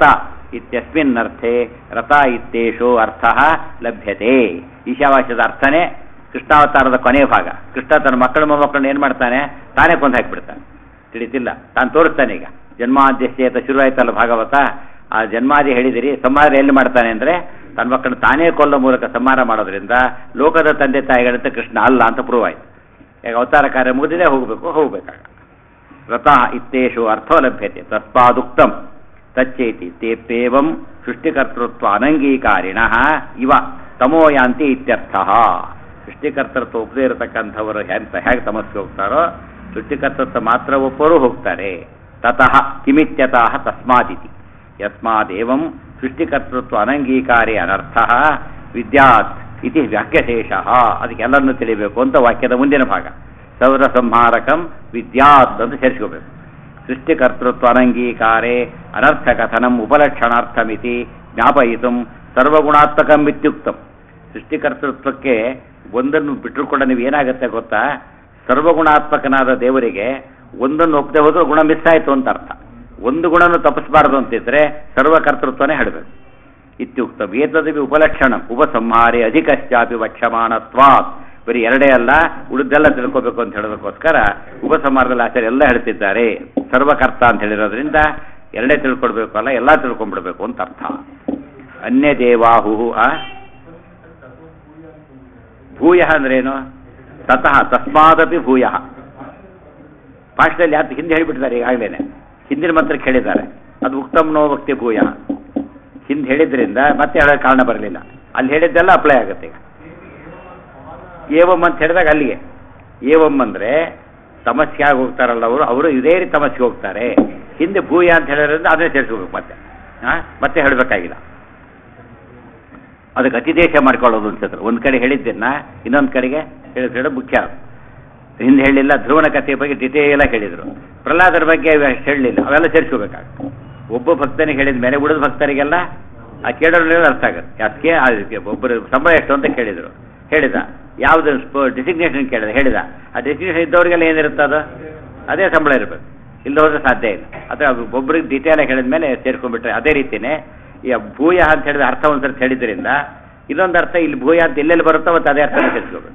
ಇತ್ಯಸ್ಮಿನ್ನರ್ಥೆ ರಥ ಇತ್ಯೇಷೋ ಅರ್ಥ ಲಭ್ಯತೆ. ಈಶಾವಾಸ್ಯದ ಅರ್ಥನೇ ಕೃಷ್ಣಾವತಾರದ ಕೊನೆಯ ಭಾಗ. ಕೃಷ್ಣ ತನ್ನ ಮಕ್ಕಳ ಮೊಮ್ಮಕ್ಕಳನ್ನ ಏನು ಮಾಡ್ತಾನೆ, ತಾನೇ ಕೊಂದು ಹಾಕಿಬಿಡ್ತಾನೆ. ತಿಳಿತಿಲ್ಲ, ತಾನು ತೋರಿಸ್ತಾನೆ. ಈಗ ಜನ್ಮಾದ್ಯಸ್ಯ ಅಂತ ಶುರುವಾಯ್ತಲ್ಲ ಭಾಗವತ, ಆ ಜನ್ಮಾದಿ ಹೇಳಿದಿರಿ, ಸಂಹಾರ ಎಲ್ಲಿ ಮಾಡ್ತಾನೆ ಅಂದರೆ ತನ್ನ ಮಕ್ಕಳನ್ನ ತಾನೇ ಕೊಲ್ಲೋ ಮೂಲಕ ಸಂಹಾರ ಮಾಡೋದ್ರಿಂದ ಲೋಕದ ತಂದೆ ತಾಯಿಗಳಂತೆ ಕೃಷ್ಣ ಅಲ್ಲ ಅಂತ ಪ್ರೂವ್ ಆಯ್ತು. ಈಗ ಅವತಾರ ಕಾರ್ಯ ಮುಗಿದಿದೆ, ಹೋಗಬೇಕು ಹೋಗ್ಬೇಕಾಗ. ರಥ ಇತ್ಯೇಷು ಅರ್ಥೋ ಲಭ್ಯತೆ ತಸ್ಮಾದುಕ್ತಂ ತಚ್ಚೇತಿ ತೇಪ್ಯೇವಂ ಸೃಷ್ಟಿಕರ್ತೃತ್ವ ಅನಂಗೀಕಾರಿಣಃ ಇವ ತಮೋಯಾಂತಿ ಇತ್ಯರ್ಥ. ಸೃಷ್ಟಿಕರ್ತೃತ್ವ ಒಪ್ಪದೇ ಇರತಕ್ಕಂಥವರು ಹೆಂತ ಹೇಗೆ ತಮಸ್ಗೆ ಹೋಗ್ತಾರೋ ಸೃಷ್ಟಿಕರ್ತೃತ್ವ ಮಾತ್ರ ಒಪ್ಪರು ಹೋಗ್ತಾರೆ. ತತಃ ಕಿಮಿತ್ಯತಃ ತಸ್ಮಾದಿತಿ ಯಸ್ಮಾದೇವಂ ಸೃಷ್ಟಿಕರ್ತೃತ್ವ ಅನಂಗೀಕಾರಿ ಅನರ್ಥಃ ವಿದ್ಯಾತ್ ಇತಿ ವಾಕ್ಯಶೇಷಃ. ಅದಕ್ಕೆಲ್ಲರನ್ನು ತಿಳಿಬೇಕು ಅಂತ ವಾಕ್ಯದ ಮುಂದಿನ ಭಾಗ ಸೌರ ಸಂಹಾರಕಂ ವಿದ್ಯಾತ್ ಅಂತ ಸೇರಿಸ್ಕೋಬೇಕು. ಸೃಷ್ಟಿಕರ್ತೃತ್ವ ಅನಂಗೀಕಾರೇ ಅನರ್ಥ ಕಥನಂ ಉಪಲಕ್ಷಣಾರ್ಥಮಿತಿ ಜ್ಞಾಪಯಿತು ಸರ್ವಗುಣಾತ್ಮಕಂ ಇತ್ಯುಕ್ತಂ. ಸೃಷ್ಟಿಕರ್ತೃತ್ವಕ್ಕೆ ಒಂದನ್ನು ಬಿಟ್ಟರು ಕೂಡ ನೀವು ಏನಾಗುತ್ತೆ ಗೊತ್ತಾ, ಸರ್ವಗುಣಾತ್ಮಕನಾದ ದೇವರಿಗೆ ಒಂದನ್ನು ಒಪ್ಪದೆ ಹೋದ್ರೆ ಗುಣ ಮಿಸ್ ಆಯಿತು ಅಂತ ಅರ್ಥ. ಒಂದು ಗುಣನು ತಪ್ಪಿಸಬಾರದು ಅಂತಿದ್ರೆ ಸರ್ವಕರ್ತೃತ್ವನೇ ಹೇಳಬೇಕು. ಇತ್ಯುಕ್ತ ಏತದವಿ ಉಪಲಕ್ಷಣ ಉಪಸಂಹಾರಿ ಅಧಿಕಶ್ಚಾಪಿ ವಕ್ಷಮಾಣತ್ವಾತ್. ಬರೀ ಎರಡೇ ಅಲ್ಲ, ಉಳಿದೆಲ್ಲ ತಿಳ್ಕೋಬೇಕು ಅಂತ ಹೇಳೋದಕ್ಕೋಸ್ಕರ ಉಪಸಂಹಾರದಲ್ಲಿ ಆಚಾರ್ಯ ಎಲ್ಲ ಹೇಳ್ತಿದ್ದಾರೆ. ಸರ್ವಕರ್ತ ಅಂತ ಹೇಳಿರೋದ್ರಿಂದ ಎರಡೇ ತಿಳ್ಕೊಡ್ಬೇಕು ಅಲ್ಲ, ಎಲ್ಲ ತಿಳ್ಕೊಂಡ್ಬಿಡ್ಬೇಕು ಅಂತ ಅರ್ಥ. ಅನ್ಯ ದೇವಾಹು ಆ ಭೂಯ ಅಂದ್ರೇನು? ತತಃ ತಸ್ಮಾದಪಿ ಭೂಯ. ಪಾಠದಲ್ಲಿ ಯಾರು ಹಿಂದೆ ಹೇಳಿಬಿಟ್ಟಿದ್ದಾರೆ ಈಗಾಗಲೇ, ಹಿಂದಿನ ಮಂತ್ರಕ್ಕೆ ಹೇಳಿದ್ದಾರೆ. ಅದು ಉಕ್ತಮ್ನೋ ಭಕ್ತಿ ಭೂಯ ಹಿಂದೆ ಹೇಳಿದ್ರಿಂದ ಮತ್ತೆ ಹೇಳೋ ಕಾರಣ ಬರಲಿಲ್ಲ. ಅಲ್ಲಿ ಹೇಳಿದ್ದೆಲ್ಲ ಅಪ್ಲೈ ಆಗುತ್ತೆ. ಈಗ ಏವಮ್ ಅಂತ ಹೇಳಿದಾಗ ಅಲ್ಲಿಗೆ ಏವಮ್ ಅಂದರೆ ತಮಸ್ಗೆ ಆಗಿ ಹೋಗ್ತಾರಲ್ಲ ಅವರು ಅವರು ಇದೇ ರೀತಿ ತಮಸ್ಗೆ ಹೋಗ್ತಾರೆ. ಹಿಂದೆ ಭೂಯ ಅಂತ ಹೇಳಿದ್ರಿಂದ ಅದನ್ನೇ ಸೇರಿಸ್ಕೋಬೇಕು. ಮತ್ತೆ ಹಾಂ ಮತ್ತೆ ಹೇಳಬೇಕಾಗಿಲ್ಲ. ಅದಕ್ಕೆ ಅತಿದೇಶ ಮಾಡ್ಕೊಳ್ಳೋದು ಅನ್ಸಿದ್ರು. ಒಂದು ಕಡೆ ಹೇಳಿದ್ದನ್ನ ಇನ್ನೊಂದು ಕಡೆಗೆ ಹೇಳಿದ್ರೆ ಮುಖ್ಯ. ಹಿಂದೆ ಹೇಳಿಲ್ಲ, ಧ್ರುವನ ಕಥೆಯ ಬಗ್ಗೆ ಡಿಟೇಲ್ ಆಗಿ ಹೇಳಿದರು. ಪ್ರಹ್ಲಾದರ ಬಗ್ಗೆ ಹೇಳಲಿಲ್ಲ, ಅವೆಲ್ಲ ಸೇರಿಸ್ಕೋಬೇಕಾಗುತ್ತೆ. ಒಬ್ಬ ಭಕ್ತನಿಗೆ ಹೇಳಿದ ಮೇಲೆ ಉಳಿದ ಭಕ್ತರಿಗೆಲ್ಲ ಆ ಕೇಳೋದ್ರಲ್ಲಿ ಅರ್ಥ ಆಗುತ್ತೆ. ಅದಕ್ಕೆ ಒಬ್ಬರು ಸಂಬಳ ಎಷ್ಟು ಅಂತ ಕೇಳಿದರು, ಹೇಳಿದ. ಯಾವುದು ಡೆಸಿಗ್ನೇಷನ್ ಕೇಳಿದ, ಹೇಳಿದ. ಆ ಡೆಸಿಗ್ನೇಷನ್ ಇದ್ದವರಿಗೆಲ್ಲ ಏನಿರುತ್ತೆ ಅದು ಅದೇ ಸಂಬಳ ಇರಬೇಕು, ಇಲ್ಲ ಹೋದ್ರೆ ಸಾಧ್ಯ ಇಲ್ಲ. ಅಥವಾ ಒಬ್ಬರಿಗೆ ಡಿಟೇಲಾಗಿ ಹೇಳಿದ ಮೇಲೆ ಸೇರ್ಕೊಂಡ್ಬಿಟ್ರೆ ಅದೇ ರೀತಿಯೇ ಈ ಭೂಯ ಅಂತ ಹೇಳಿದ ಅರ್ಥ ಒಂದ್ಸರ್ತಿ ಹೇಳಿದ್ರಿಂದ ಇನ್ನೊಂದು ಅರ್ಥ ಇಲ್ಲಿ ಭೂಯ ಅಂತ ಎಲ್ಲೆಲ್ಲಿ ಬರುತ್ತೋ ಮತ್ತು ಅದೇ ಅರ್ಥ ಸೇರಿಸ್ಕೋಬೇಕು.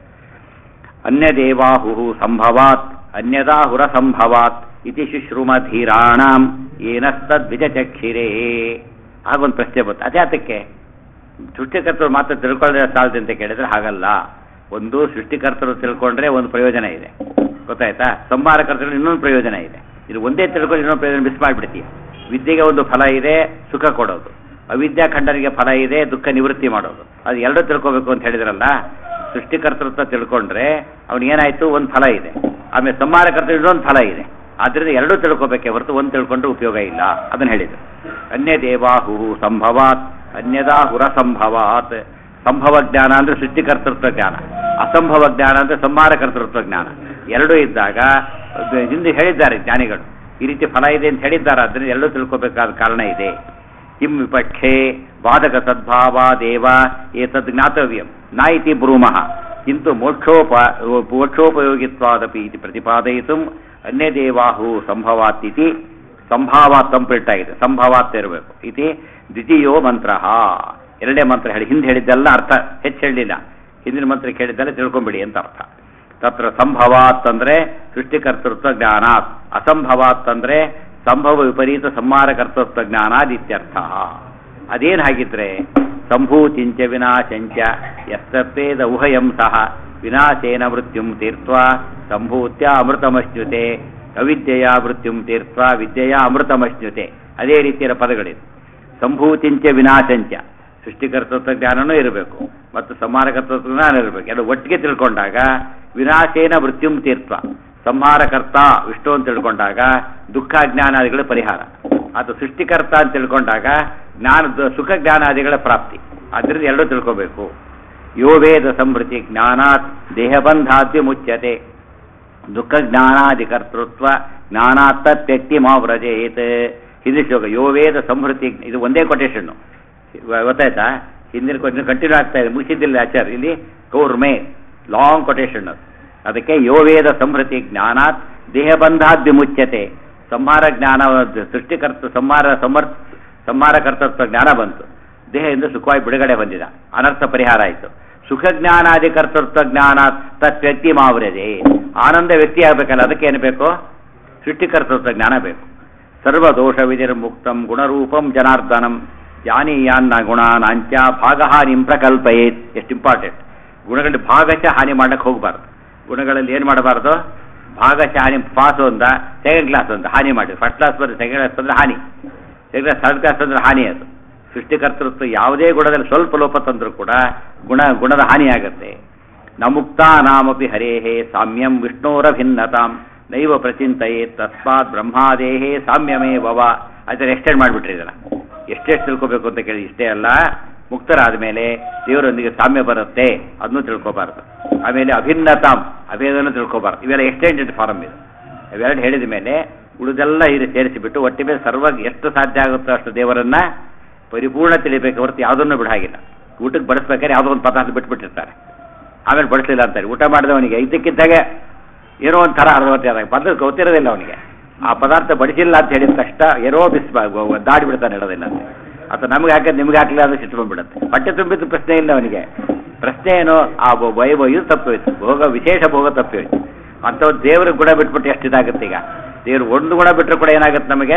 ಅನ್ಯದೇವಾಹು ಸಂಭವಾತ್ ಅನ್ಯದಾಹುರ ಸಂಭವಾತ್ ಇತಿ ಶುಶ್ರುಮಧೀರಾಣಾಂ ಏನಸ್ತದ್ವಿಜಚಕ್ಷಿರೇ. ಹಾಗೊಂದು ಪ್ರಶ್ನೆ ಬಂತು, ಅದೇ ಅದಕ್ಕೆ ಸೃಷ್ಟಿಕರ್ತರು ಮಾತ್ರ ತಿಳ್ಕೊಳ್ಳೋದೇ ಸಾಲದು ಅಂತ ಕೇಳಿದ್ರೆ ಹಾಗಲ್ಲ. ಒಂದು ಸೃಷ್ಟಿಕರ್ತರು ತಿಳ್ಕೊಂಡ್ರೆ ಒಂದು ಪ್ರಯೋಜನ ಇದೆ, ಗೊತ್ತಾಯ್ತಾ? ಸಂಹಾರಕರ್ತರು ಇನ್ನೊಂದು ಪ್ರಯೋಜನ ಇದೆ. ಇದು ಒಂದೇ ತಿಳ್ಕೊಂಡು ಇನ್ನೊಂದು ಪ್ರಯೋಜನ ಮಿಸ್ ಮಾಡಿಬಿಡ್ತೀಯ. ವಿದ್ಯೆಗೆ ಒಂದು ಫಲ ಇದೆ, ಸುಖ ಕೊಡೋದು. ಅವಿದ್ಯಾಖಂಡನಿಗೆ ಫಲ ಇದೆ, ದುಃಖ ನಿವೃತ್ತಿ ಮಾಡೋದು. ಅದು ಎರಡೂ ತಿಳ್ಕೋಬೇಕು ಅಂತ ಹೇಳಿದ್ರಲ್ಲ. ಸೃಷ್ಟಿಕರ್ತೃತ್ವ ತಿಳ್ಕೊಂಡ್ರೆ ಅವನಿಗೇನಾಯಿತು, ಒಂದು ಫಲ ಇದೆ. ಆಮೇಲೆ ಸಂಹಾರಕರ್ತರು ಇನ್ನೊಂದು ಫಲ ಇದೆ. ಆದ್ದರಿಂದ ಎರಡೂ ತಿಳ್ಕೋಬೇಕೆ ಹೊರತು ಒಂದು ತಿಳ್ಕೊಂಡ್ರೆ ಉಪಯೋಗ ಇಲ್ಲ. ಅದನ್ನು ಹೇಳಿದರು. ಅನ್ಯ ದೇವಾಹು ಸಂಭವಾತ್ ಅನ್ಯದಾಹುರ ಸಂಭವಾತ್. ಸಂಭವ ಜ್ಞಾನ ಅಂದರೆ ಸೃಷ್ಟಿಕರ್ತೃತ್ವ ಜ್ಞಾನ, ಅಸಂಭವ ಜ್ಞಾನ ಅಂದರೆ ಸಂಹಾರಕರ್ತೃತ್ವ ಜ್ಞಾನ. ಎರಡೂ ಇದ್ದಾಗ ಹಿಂದೆ ಹೇಳಿದ್ದಾರೆ ಜ್ಞಾನಿಗಳು, ಈ ರೀತಿ ಫಲ ಇದೆ ಅಂತ ಹೇಳಿದ್ದಾರೆ. ಆದ್ದರಿಂದ ಎರಡೂ ತಿಳ್ಕೋಬೇಕಾದ ಕಾರಣ ಇದೆ. ಕಿಂ ವಿಪಕ್ಷೆ ಬಾಧಕ ಸದ್ಭಾವಾದೇವ ಏತದ್ ಜ್ಞಾತವ್ಯಂ ನ ಇತಿ ಬ್ರೂಮಃ ಕಿಂತು ಮೋಕ್ಷೋಪ ಮೋಕ್ಷೋಪಯೋಗಿತ್ವಾದಪಿ ಇತಿ ಪ್ರತಿಪಾದಯಿತು ಅನ್ಯದೇವಾಹು ಸಂಭವಾತ್ ಇತಿ ಸಂಭಾವಾತ್ ಕಂಪ್ಲೀಟ್ ಆಗಿದೆ, ಸಂಭವಾತ್ ಇರಬೇಕು. ಇತಿ ದ್ವಿತೀಯೋ ಮಂತ್ರ. ಎರಡನೇ ಮಂತ್ರ ಹೇಳಿ, ಹಿಂದೆ ಹೇಳಿದ್ದೆಲ್ಲ ಅರ್ಥ ಹೆಚ್ಚು ಹೇಳಲಿಲ್ಲ. ಹಿಂದಿನ ಮಂತ್ರಕ್ಕೆ ಹೇಳಿದ್ದೆಲ್ಲ ತಿಳ್ಕೊಂಬಿಡಿ ಅಂತ ಅರ್ಥ. ತತ್ರ ಸಂಭವಾತ್ ಅಂದರೆ ಸೃಷ್ಟಿಕರ್ತೃತ್ವ ಜ್ಞಾನಾತ್, ಅಸಂಭವಾತ್ ಅಂದರೆ ಸಂಭವ ವಿಪರೀತ ಸಂಹಾರಕರ್ತೃತ್ವ ಜ್ಞಾನಾದಿತ್ಯರ್ಥ. ಅದೇನು ಹಾಗಿದ್ರೆ ಸಂಭೂತಿಂಚ ವಿನಾಶಂಚ ಯಸ್ತಪ್ಪೇದ ಉಭಯಂ ಸಹ ವಿನಾಶೇನ ಮೃತ್ಯುಂ ತೀರ್ತ್ವಾ ಸಂಭೂತ್ಯ ಅಮೃತಮಶ್ನುತೆ ಅವಿದ್ಯೆಯ ಮೃತ್ಯುಂ ತೀರ್ತ್ವಾ ವಿದ್ಯೆಯ ಅಮೃತಮಶ್ನುತೆ. ಅದೇ ರೀತಿಯ ಪದಗಳಿದೆ. ಸಂಭೂತಿಂಚ ವಿನಾಶಂಚ, ಸೃಷ್ಟಿಕರ್ತೃತ್ವ ಜ್ಞಾನನೂ ಇರಬೇಕು ಮತ್ತು ಸಂಹಾರಕರ್ತೃತ್ವ ಜ್ಞಾನ ಇರಬೇಕು. ಎಲ್ಲ ಒಟ್ಟಿಗೆ ತಿಳ್ಕೊಂಡಾಗ ವಿನಾಶೇನ ಮೃತ್ಯುಂ ತೀರ್ತ್ವ, ಸಂಹಾರಕರ್ತ ವಿಷ್ಣು ಅಂತ ತಿಳ್ಕೊಂಡಾಗ ದುಃಖ ಜ್ಞಾನಾದಿಗಳ ಪರಿಹಾರ. ಅದು ಸೃಷ್ಟಿಕರ್ತ ಅಂತ ತಿಳ್ಕೊಂಡಾಗ ಜ್ಞಾನ ಸುಖ ಜ್ಞಾನಾದಿಗಳ ಪ್ರಾಪ್ತಿ. ಆದ್ದರಿಂದ ಎರಡೂ ತಿಳ್ಕೋಬೇಕು. ಯೋ ವೇದ ಸಂಭೃತಿ ಜ್ಞಾನಾತ್ ದೇಹಬಂಧಾದ್ಯ ಮುಚ್ಯತೆ ದುಃಖ ಜ್ಞಾನಾದಿಕರ್ತೃತ್ವ ಜ್ಞಾನಾತ್ ತ್ಯಕ್ತಿ ಮಾವ್ರಜೇತ್. ಹಿಂದಿನ ಶ್ಲೋಕ ಯೋ ವೇದ ಸಂಭೃತಿ, ಇದು ಒಂದೇ ಕೊಟೇಶನ್ನು, ಗೊತ್ತಾಯ್ತಾ? ಹಿಂದಿನ ಕೊಟೇಶನ್ ಕಂಟಿನ್ಯೂ ಆಗ್ತಾ ಇದೆ, ಮುಗಿಸಿದ್ದಿಲ್ಲ ಆಚಾರ್ಯ. ಇಲ್ಲಿ ಕೌರ್ಮೆ ಲಾಂಗ್ ಕೊಟೇಶನ್ ಅದು. ಅದಕ್ಕೆ ಯೋ ವೇದ ಸಂಭೃತಿ ಜ್ಞಾನಾತ್ ದೇಹಬಂಧಾದ್ ವಿಮುಚ್ಯತೆ. ಸಂಹಾರ ಜ್ಞಾನ ಸೃಷ್ಟಿಕರ್ತ ಸಂಹಾರ ಸಮರ್ ಸಂಹಾರ ಕರ್ತೃತ್ವ ಜ್ಞಾನ ಬಂತು, ದೇಹದಿಂದ ಸುಖವಾಗಿ ಬಿಡುಗಡೆ ಬಂದಿದ, ಅನರ್ಥ ಪರಿಹಾರ ಆಯಿತು. ಸುಖ ಜ್ಞಾನಾದಿ ಕರ್ತೃತ್ವ ಜ್ಞಾನ ತತ್ ವ್ಯಕ್ತಿ ಮಾವರದೆ, ಆನಂದ ವ್ಯಕ್ತಿ ಆಗಬೇಕಲ್ಲ, ಅದಕ್ಕೆ ಏನು ಬೇಕು? ಸೃಷ್ಟಿಕರ್ತೃತ್ವ ಜ್ಞಾನ ಬೇಕು. ಸರ್ವದೋಷ ವಿನಿರ್ಮುಕ್ತಂ ಗುಣರೂಪಂ ಜನಾರ್ದನಂ ಯಾನೀಯಾನ್ನ ಗುಣಾನಾಂಚ ಭಾಗಹಾನಿಂ ಪ್ರಕಲ್ಪಯೇತ್. ಎಷ್ಟು ಇಂಪಾರ್ಟೆಂಟ್. ಗುಣಗಳಲ್ಲಿ ಭಾಗಶಃ ಹಾನಿ ಮಾಡಕ್ಕೆ ಹೋಗಬಾರ್ದು. ಗುಣಗಳಲ್ಲಿ ಏನು ಮಾಡಬಾರ್ದು? ಭಾಗಶಃ ಹಾನಿ. ಪಾಸು ಅಂತ ಸೆಕೆಂಡ್ ಕ್ಲಾಸ್ ಅಂತ ಹಾನಿ ಮಾಡಿ, ಫಸ್ಟ್ ಕ್ಲಾಸ್ ಬಂದರೆ ಸೆಕೆಂಡ್ ಕ್ಲಾಸ್ ಬಂದರೆ ಹಾನಿ, ಸೆಕೆಂಡ್ ಕ್ಲಾಸ್ ಥರ್ಡ್ ಕ್ಲಾಸ್ ಬಂದರೆ ಹಾನಿ. ಅದು ಸೃಷ್ಟಿಕರ್ತೃತ್ವ ಯಾವುದೇ ಗುಣದಲ್ಲಿ ಸ್ವಲ್ಪ ಲೋಪ ತಂದರೂ ಕೂಡ ಗುಣ ಗುಣದ ಹಾನಿಯಾಗತ್ತೆ. ನ ಮುಕ್ತಾನಾಮಪಿ ಹರೇಹೇ ಸಾಮ್ಯಂ ವಿಷ್ಣೋರಭಿನ್ನತಾಂ ನೈವ ಪ್ರಚಿಂತೆಯೇ ತಸ್ಮಾತ್ ಬ್ರಹ್ಮಾದೇಹೇ ಸಾಮ್ಯಮೇ ವವ. ಅದರ ಎಕ್ಸ್ಟೆಂಡ್ ಮಾಡಿಬಿಟ್ರಿ ಇದನ್ನು. ಎಷ್ಟೆಷ್ಟು ತಿಳ್ಕೊಬೇಕು ಅಂತ ಕೇಳಿ, ಇಷ್ಟೇ ಅಲ್ಲ, ಮುಕ್ತರಾದ ಮೇಲೆ ದೇವರೊಂದಿಗೆ ಸಾಮ್ಯ ಬರುತ್ತೆ, ಅದನ್ನು ತಿಳ್ಕೊಬಾರ್ದು. ಆಮೇಲೆ ಅಭಿನ್ನತಾಂ, ಅಭೇದನ್ನು ತಿಳ್ಕೊಬಾರ್ದು. ಇವೆಲ್ಲ ಎಕ್ಸ್ಟೆಂಡೆಡ್ ಫಾರಮ್ ಇದು. ಇವೆರಡು ಹೇಳಿದ ಮೇಲೆ ಉಳಿದೆಲ್ಲ ಇದು ಸೇರಿಸಿಬಿಟ್ಟು ಒಟ್ಟಿ ಮೇಲೆ ಸರ್ವ ಎಷ್ಟು ಸಾಧ್ಯ ಆಗುತ್ತೋ ಅಷ್ಟು ದೇವರನ್ನ ಪರಿಪೂರ್ಣ ತಿಳಿಬೇಕು ಹೊರತು ಯಾವುದನ್ನು ಬಿಡಾಗಿಲ್ಲ. ಊಟಕ್ಕೆ ಬಡಿಸ್ಬೇಕಾದ್ರೆ ಯಾವುದೋ ಒಂದು ಪದಾರ್ಥ ಬಿಟ್ಬಿಟ್ಟಿರ್ತಾರೆ, ಆಮೇಲೆ ಬಡಿಸಲಿಲ್ಲ ಅಂತಾರೆ. ಊಟ ಮಾಡಿದವನಿಗೆ ಇದಕ್ಕಿದ್ದಾಗೆ ಏನೋ ಒಂದು ಥರ ಅರ್ಧವತ್ತೆ ಆದಾಗ ಪದಾರ್ಥ ಗೊತ್ತಿರೋದಿಲ್ಲ ಅವನಿಗೆ. ಆ ಪದಾರ್ಥ ಬಡಿಸಿಲ್ಲ ಅಂತ ಹೇಳಿದ ತಕ್ಷಣ ಏನೋ ಬಿಸ್ ದಾಡಿ ಬಿಡ್ತಾನೆ, ಹೇಳೋದಿಲ್ಲ ಅಂತ. ಅಥವಾ ನಮ್ಗೆ ಹಾಕಿದ್ ನಿಮ್ಗೆ ಹಾಕಲಿಲ್ಲ ಅಂದ್ರೆ ಸಿಟ್ಟು ಬಂದ್ಬಿಡುತ್ತೆ. ಹೊಟ್ಟೆ ತುಂಬಿದ್ದು ಪ್ರಶ್ನೆ ಇಲ್ಲ ಅವನಿಗೆ. ಪ್ರಶ್ನೆ ಏನು? ಆ ವೈಭವ ಇದು ತಪ್ಪೋಯ್ತು, ಭೋಗ ವಿಶೇಷ ಭೋಗ ತಪ್ಪೋಯ್ತು. ಅಂಥವ್ರು ದೇವ್ರ ಗುಣ ಬಿಟ್ಬಿಟ್ಟು ಎಷ್ಟು ಇದಾಗುತ್ತೆ. ಈಗ ದೇವ್ರು ಒಂದು ಗುಣ ಬಿಟ್ಟರು ಕೂಡ ಏನಾಗುತ್ತೆ ನಮಗೆ?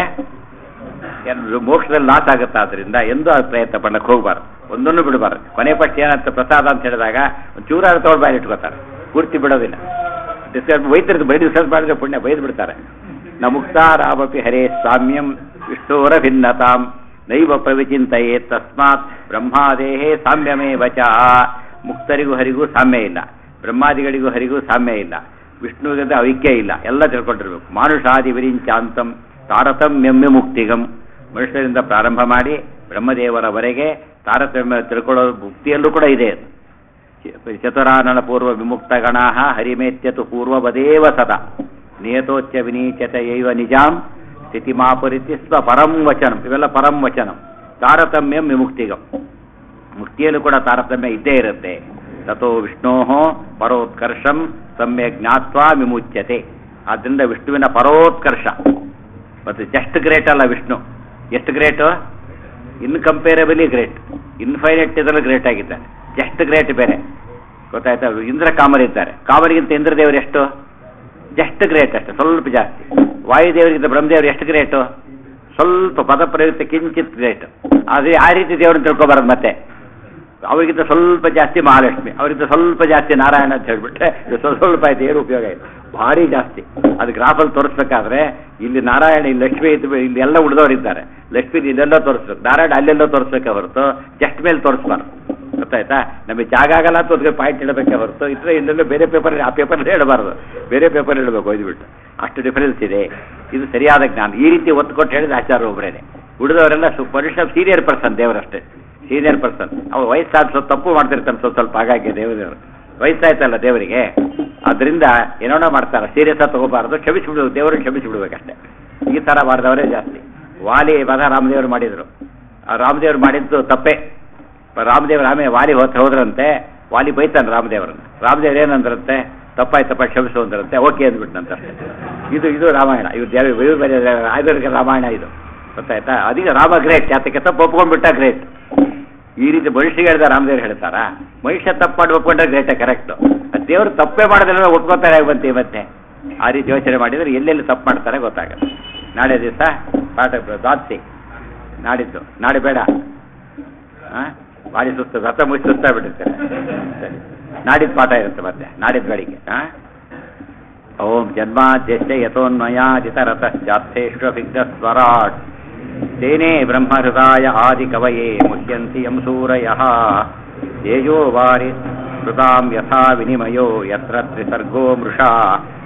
ಏನು ಮೋಕ್ಷದಲ್ಲಿ ಲಾಸ್ ಆಗುತ್ತೆ. ಆದ್ದರಿಂದ ಎಂದೂ ಅದು ಪ್ರಯತ್ನ ಪಡಕ್ಕೆ ಹೋಗಬಾರ್ದು, ಒಂದನ್ನು ಬಿಡಬಾರ್ದು. ಕೊನೆ ಪಕ್ಷ ಏನಂತ ಪ್ರಸಾದ ಅಂತ ಹೇಳಿದಾಗ ಒಂದು ಚೂರಾರು ತೊಗೊಂಡು ಬಾಯಿ ಇಟ್ಕೋತಾರೆ, ಪೂರ್ತಿ ಬಿಡೋದಿಲ್ಲ. ಡಿಸ್ಕಸ್ ಬೈತಿರ್ದು ಬೈ ಡಿಸ್ಕಸ್ ಮಾಡಿದ್ರೆ ಪುಣ್ಯ ಬೈದು ಬಿಡ್ತಾರೆ. ನ ಮುಕ್ತಾರಾಮಪಿ ಹರೇ ಸಾಮ್ಯಂ ವಿಷ್ಣೋರ ಭಿನ್ನತಾಂ ನೈವ ಪ್ರವಿಚಿಂತೆಯೇ ತಸ್ಮಾತ್ ಬ್ರಹ್ಮಾದೇಹೇ ಸಾಮ್ಯಮೇ ವಚ. ಮುಕ್ತರಿಗೂ ಹರಿಗೂ ಸಾಮ್ಯ ಇಲ್ಲ, ಬ್ರಹ್ಮಾದಿಗಳಿಗೂ ಹರಿಗೂ ಸಾಮ್ಯ ಇಲ್ಲ, ವಿಷ್ಣುವಿಗೆ ಐಕ್ಯ ಇಲ್ಲ, ಎಲ್ಲ ತಿಳ್ಕೊಂಡಿರ್ಬೇಕು. ಮಾನುಷಾದಿ ವಿರಿಂಚಾಂತಂ ತಾರತಮ್ಯಮ್ಯ ಮುಕ್ತಿಗಂ. ಮನುಷ್ಯರಿಂದ ಪ್ರಾರಂಭ ಮಾಡಿ ಬ್ರಹ್ಮದೇವರವರೆಗೆ ತಾರತಮ್ಯ ತಿಳ್ಕೊಳ್ಳೋ ಮುಕ್ತಿಯಲ್ಲೂ ಕೂಡ ಇದೆ. ಚತುರಾನನ ಪೂರ್ವ ವಿಮುಕ್ತ ಗಣಾ ಹರಿಮೇತ್ಯತು ಪೂರ್ವವದೇವ ಸದಾ ನಿಯತೋಚ್ಯ ವಿನೀಚತ ಯೈವ ನಿಜಾಂ ಸ್ಥಿತಿಮಾಪರಿತಿ ಸ್ವ ಪರಂ ವಚನಂ. ಇವೆಲ್ಲ ಪರಂ ವಚನಂ. ತಾರತಮ್ಯಂ ವಿಮುಕ್ತಿಗಂ, ಮುಕ್ತಿಯಲ್ಲೂ ಕೂಡ ತಾರತಮ್ಯ ಇದ್ದೇ ಇರುತ್ತೆ. ತಥೋ ವಿಷ್ಣೋ ಪರೋತ್ಕರ್ಷಂ ಸಮ್ಯಕ್ ಜ್ಞಾತ್ವಾ ವಿಮುಚ್ಯತೆ. ಆದ್ದರಿಂದ ವಿಷ್ಣುವಿನ ಪರೋತ್ಕರ್ಷ ಮತ್ತು ಜಸ್ಟ್ ಗ್ರೇಟ್ ಅಲ್ಲ ವಿಷ್ಣು. ಎಷ್ಟು ಗ್ರೇಟು? ಇನ್ಕಂಪೇರಬಲಿ ಗ್ರೇಟ್, ಇನ್ಫೈನೈಟ್ ಇದರಲ್ಲಿ ಗ್ರೇಟ್ ಆಗಿದ್ದಾರೆ. ಜಸ್ಟ್ ಗ್ರೇಟ್ ಬೇರೆ, ಗೊತ್ತಾಯ್ತಾ? ಇಂದ್ರ ಕಾಮರಿದ್ದಾರೆ, ಕಾಮರಿಗಿಂತ ಇಂದ್ರದೇವರು ಎಷ್ಟು? ಜಸ್ಟ್ ಗ್ರೇಟ್ ಅಷ್ಟೇ, ಸ್ವಲ್ಪ ಜಾಸ್ತಿ. ವಾಯುದೇವರಿಗಿಂತ ಬ್ರಹ್ಮದೇವರು ಎಷ್ಟು ಗ್ರೇಟು? ಸ್ವಲ್ಪ ಪದ ಪ್ರಯುಕ್ತ ಕಿಂಚಿತ್ ಗ್ರೇಟ್. ಆದರೆ ಆ ರೀತಿ ದೇವರನ್ನು ತಿಳ್ಕೊಬಾರದು. ಮತ್ತೆ ಅವರಿಗಿಂತ ಸ್ವಲ್ಪ ಜಾಸ್ತಿ ಮಹಾಲಕ್ಷ್ಮಿ, ಅವರಿಗಿಂತ ಸ್ವಲ್ಪ ಜಾಸ್ತಿ ನಾರಾಯಣ ಅಂತ ಹೇಳ್ಬಿಟ್ರೆ ಸ್ವಲ್ಪ ಸ್ವಲ್ಪ ಆಯ್ತು, ಏನು ಉಪಯೋಗ ಆಯಿತು? ಭಾರಿ ಜಾಸ್ತಿ. ಅದು ಗ್ರಾಫಲ್ಲಿ ತೋರಿಸ್ಬೇಕಾದ್ರೆ ಇಲ್ಲಿ ನಾರಾಯಣ, ಇಲ್ಲಿ ಲಕ್ಷ್ಮಿ ಇದ್ದು, ಇಲ್ಲಿ ಎಲ್ಲ ಉಳಿದವರಿದ್ದಾರೆ. ಲಕ್ಷ್ಮಿ ಇಲ್ಲೆಲ್ಲೋ ತೋರಿಸ್ಬೇಕು, ನಾರಾಯಣ ಅಲ್ಲೆಲ್ಲೋ ತೋರಿಸ್ಬೇಕೆ ಹೊರತು ಜಸ್ಟ್ ಮೇಲೆ ತೋರಿಸ್ಬಾರ್ದು. ಗೊತ್ತಾಯ್ತಾ? ನಮಗೆ ಜಾಗ ಆಗಲ್ಲ ಅಂತ ಅದಕ್ಕೆ ಪಾಯಿಂಟ್ ಇಡಬೇಕೆ ಹೊರತು ಇದ್ರೆ ಇಲ್ಲೆಲ್ಲೋ ಬೇರೆ ಪೇಪರ್, ಆ ಪೇಪರ್ ಹೇಳಬಾರ್ದು, ಬೇರೆ ಪೇಪರ್ ಹೇಳಬೇಕು ಓದ್ಬಿಟ್ಟು. ಅಷ್ಟು ಡಿಫರೆನ್ಸ್ ಇದೆ. ಇದು ಸರಿಯಾದ ಜ್ಞಾನ. ಈ ರೀತಿ ಒತ್ತು ಕೊಟ್ಟು ಹೇಳಿದ ಆಚಾರ್ಯ ಒಬ್ಬರೇನೆ. ಉಳಿದವರೆಲ್ಲ ಮನುಷ್ಯ ಸೀನಿಯರ್ ಪರ್ಸನ್, ದೇವರಷ್ಟೇ ಸೀನಿಯರ್ ಪರ್ಸನ್. ಅವ್ರು ವಯಸ್ಸಾದ ಸ್ವಲ್ಪ ತಪ್ಪು ಮಾಡ್ತಿರ್ತಾನೆ ಸ್ವಲ್ಪ ಸ್ವಲ್ಪ, ಹಾಗಾಗಿ ದೇವದೇವರು ವಯಸ್ಸಾಯ್ತಲ್ಲ ದೇವರಿಗೆ, ಅದರಿಂದ ಏನೋ ಮಾಡ್ತಾರೆ. ಸೀರಿಯಸ್ ಆಗಿ ತಗೋಬಾರ್ದು, ಕ್ಷಮಿಸಿಬಿಡು, ದೇವರು ಕ್ಷಮಿಸಿಬಿಡ್ಬೇಕಷ್ಟೇ. ಈ ಥರ ಮಾಡಿದವರೇ ಜಾಸ್ತಿ. ವಾಲಿ ವಧ ರಾಮದೇವರು ಮಾಡಿದರು. ಆ ರಾಮದೇವರು ಮಾಡಿದ್ದು ತಪ್ಪೇ. ರಾಮದೇವ್ರ ಆಮೇಲೆ ವಾಲಿ ಹೋತ್ರ ಹೋದ್ರಂತೆ, ವಾಲಿ ಬೈತಾನೆ ರಾಮದೇವರನ್ನು. ರಾಮದೇವ್ರು ಏನಂದ್ರಂತೆ? ತಪ್ಪಾಯ್ತಪ್ಪ ಕ್ಷಮಿಸು ಅಂದ್ರಂತೆ. ಓಕೆ ಅಂದ್ಬಿಟ್ನಂತೆ. ಇದು ಇದು ರಾಮಾಯಣ. ಇವು ದೇವ ಇವು ಬೇರೆ ಆಯುರ್ವೇದಿಕ ರಾಮಾಯಣ ಇದು, ಗೊತ್ತಾಯ್ತಾ? ಅದೀಗ ರಾಮ ಗ್ರೇಟ್. ಯಾತಕ್ಕೆ ತಪ್ಪು ಒಪ್ಕೊಂಡ್ಬಿಟ್ಟ ಗ್ರೇಟ್. ಈ ರೀತಿ ಮನುಷ್ಯಗೆ ಹೇಳಿದ ರಾಮದೇವ್ರು ಹೇಳ್ತಾರ, ಮನುಷ್ಯ ತಪ್ಪು ಮಾಡಿ ಒಪ್ಕೊಂಡ್ರೆ ಗ್ರೇಟೇ ಕರೆಕ್ಟು. ದೇವರು ತಪ್ಪೇ ಮಾಡೋದಿಲ್ಲ ಒಪ್ಕೋತಾರೆ ಬಂತೆ ಮತ್ತೆ. ಆ ರೀತಿ ಯೋಚನೆ ಮಾಡಿದರೆ ಎಲ್ಲೆಲ್ಲಿ ತಪ್ಪು ಮಾಡ್ತಾರೆ ಗೊತ್ತಾಗುತ್ತೆ. ನಾಳೆ ದಿವಸ ಪಾಠ ದ್ವಾದಶಿ, ನಾಡಿದ್ದು. ನಾಳೆ ಬೇಡ, ಹಾಂ ಭಾರಿ ಸುಸ್ತು, ರಥ ಮುಗಿಸಿ ಸುಸ್ತಾಗ್ಬಿಟ್ಟಿರ್ತಾರೆ. ಸರಿ, ನಾಡಿದ್ದು ಪಾಠ ಇರುತ್ತೆ ಮತ್ತೆ, ನಾಡಿದ್ದು ಬೆಳಿಗ್ಗೆ. ಹಾಂ ಓಂ ಜನ್ಮಾದ್ಯಸ್ಯ ಯತೋನ್ಮಯಾಜಿತರತಶ್ಚಾರ್ಥೇಷ್ವಭಿಘ್ನ ಸ್ವರಾಟ್ ತೇನೇ ಬ್ರಹ್ಮಹೃದಾಯ ಆದಿ ಕವಯೇ ಮುಹ್ಯಂತಿ ಯಂ ಸೂರಯಃ ತೇಜೋ ವಾರಿ ಹೃದಾಂ ಯಥಾ ವಿನಿಮಯೋ ಯತ್ರ ತ್ರಿಸರ್ಗೋ ಮೃಷಾ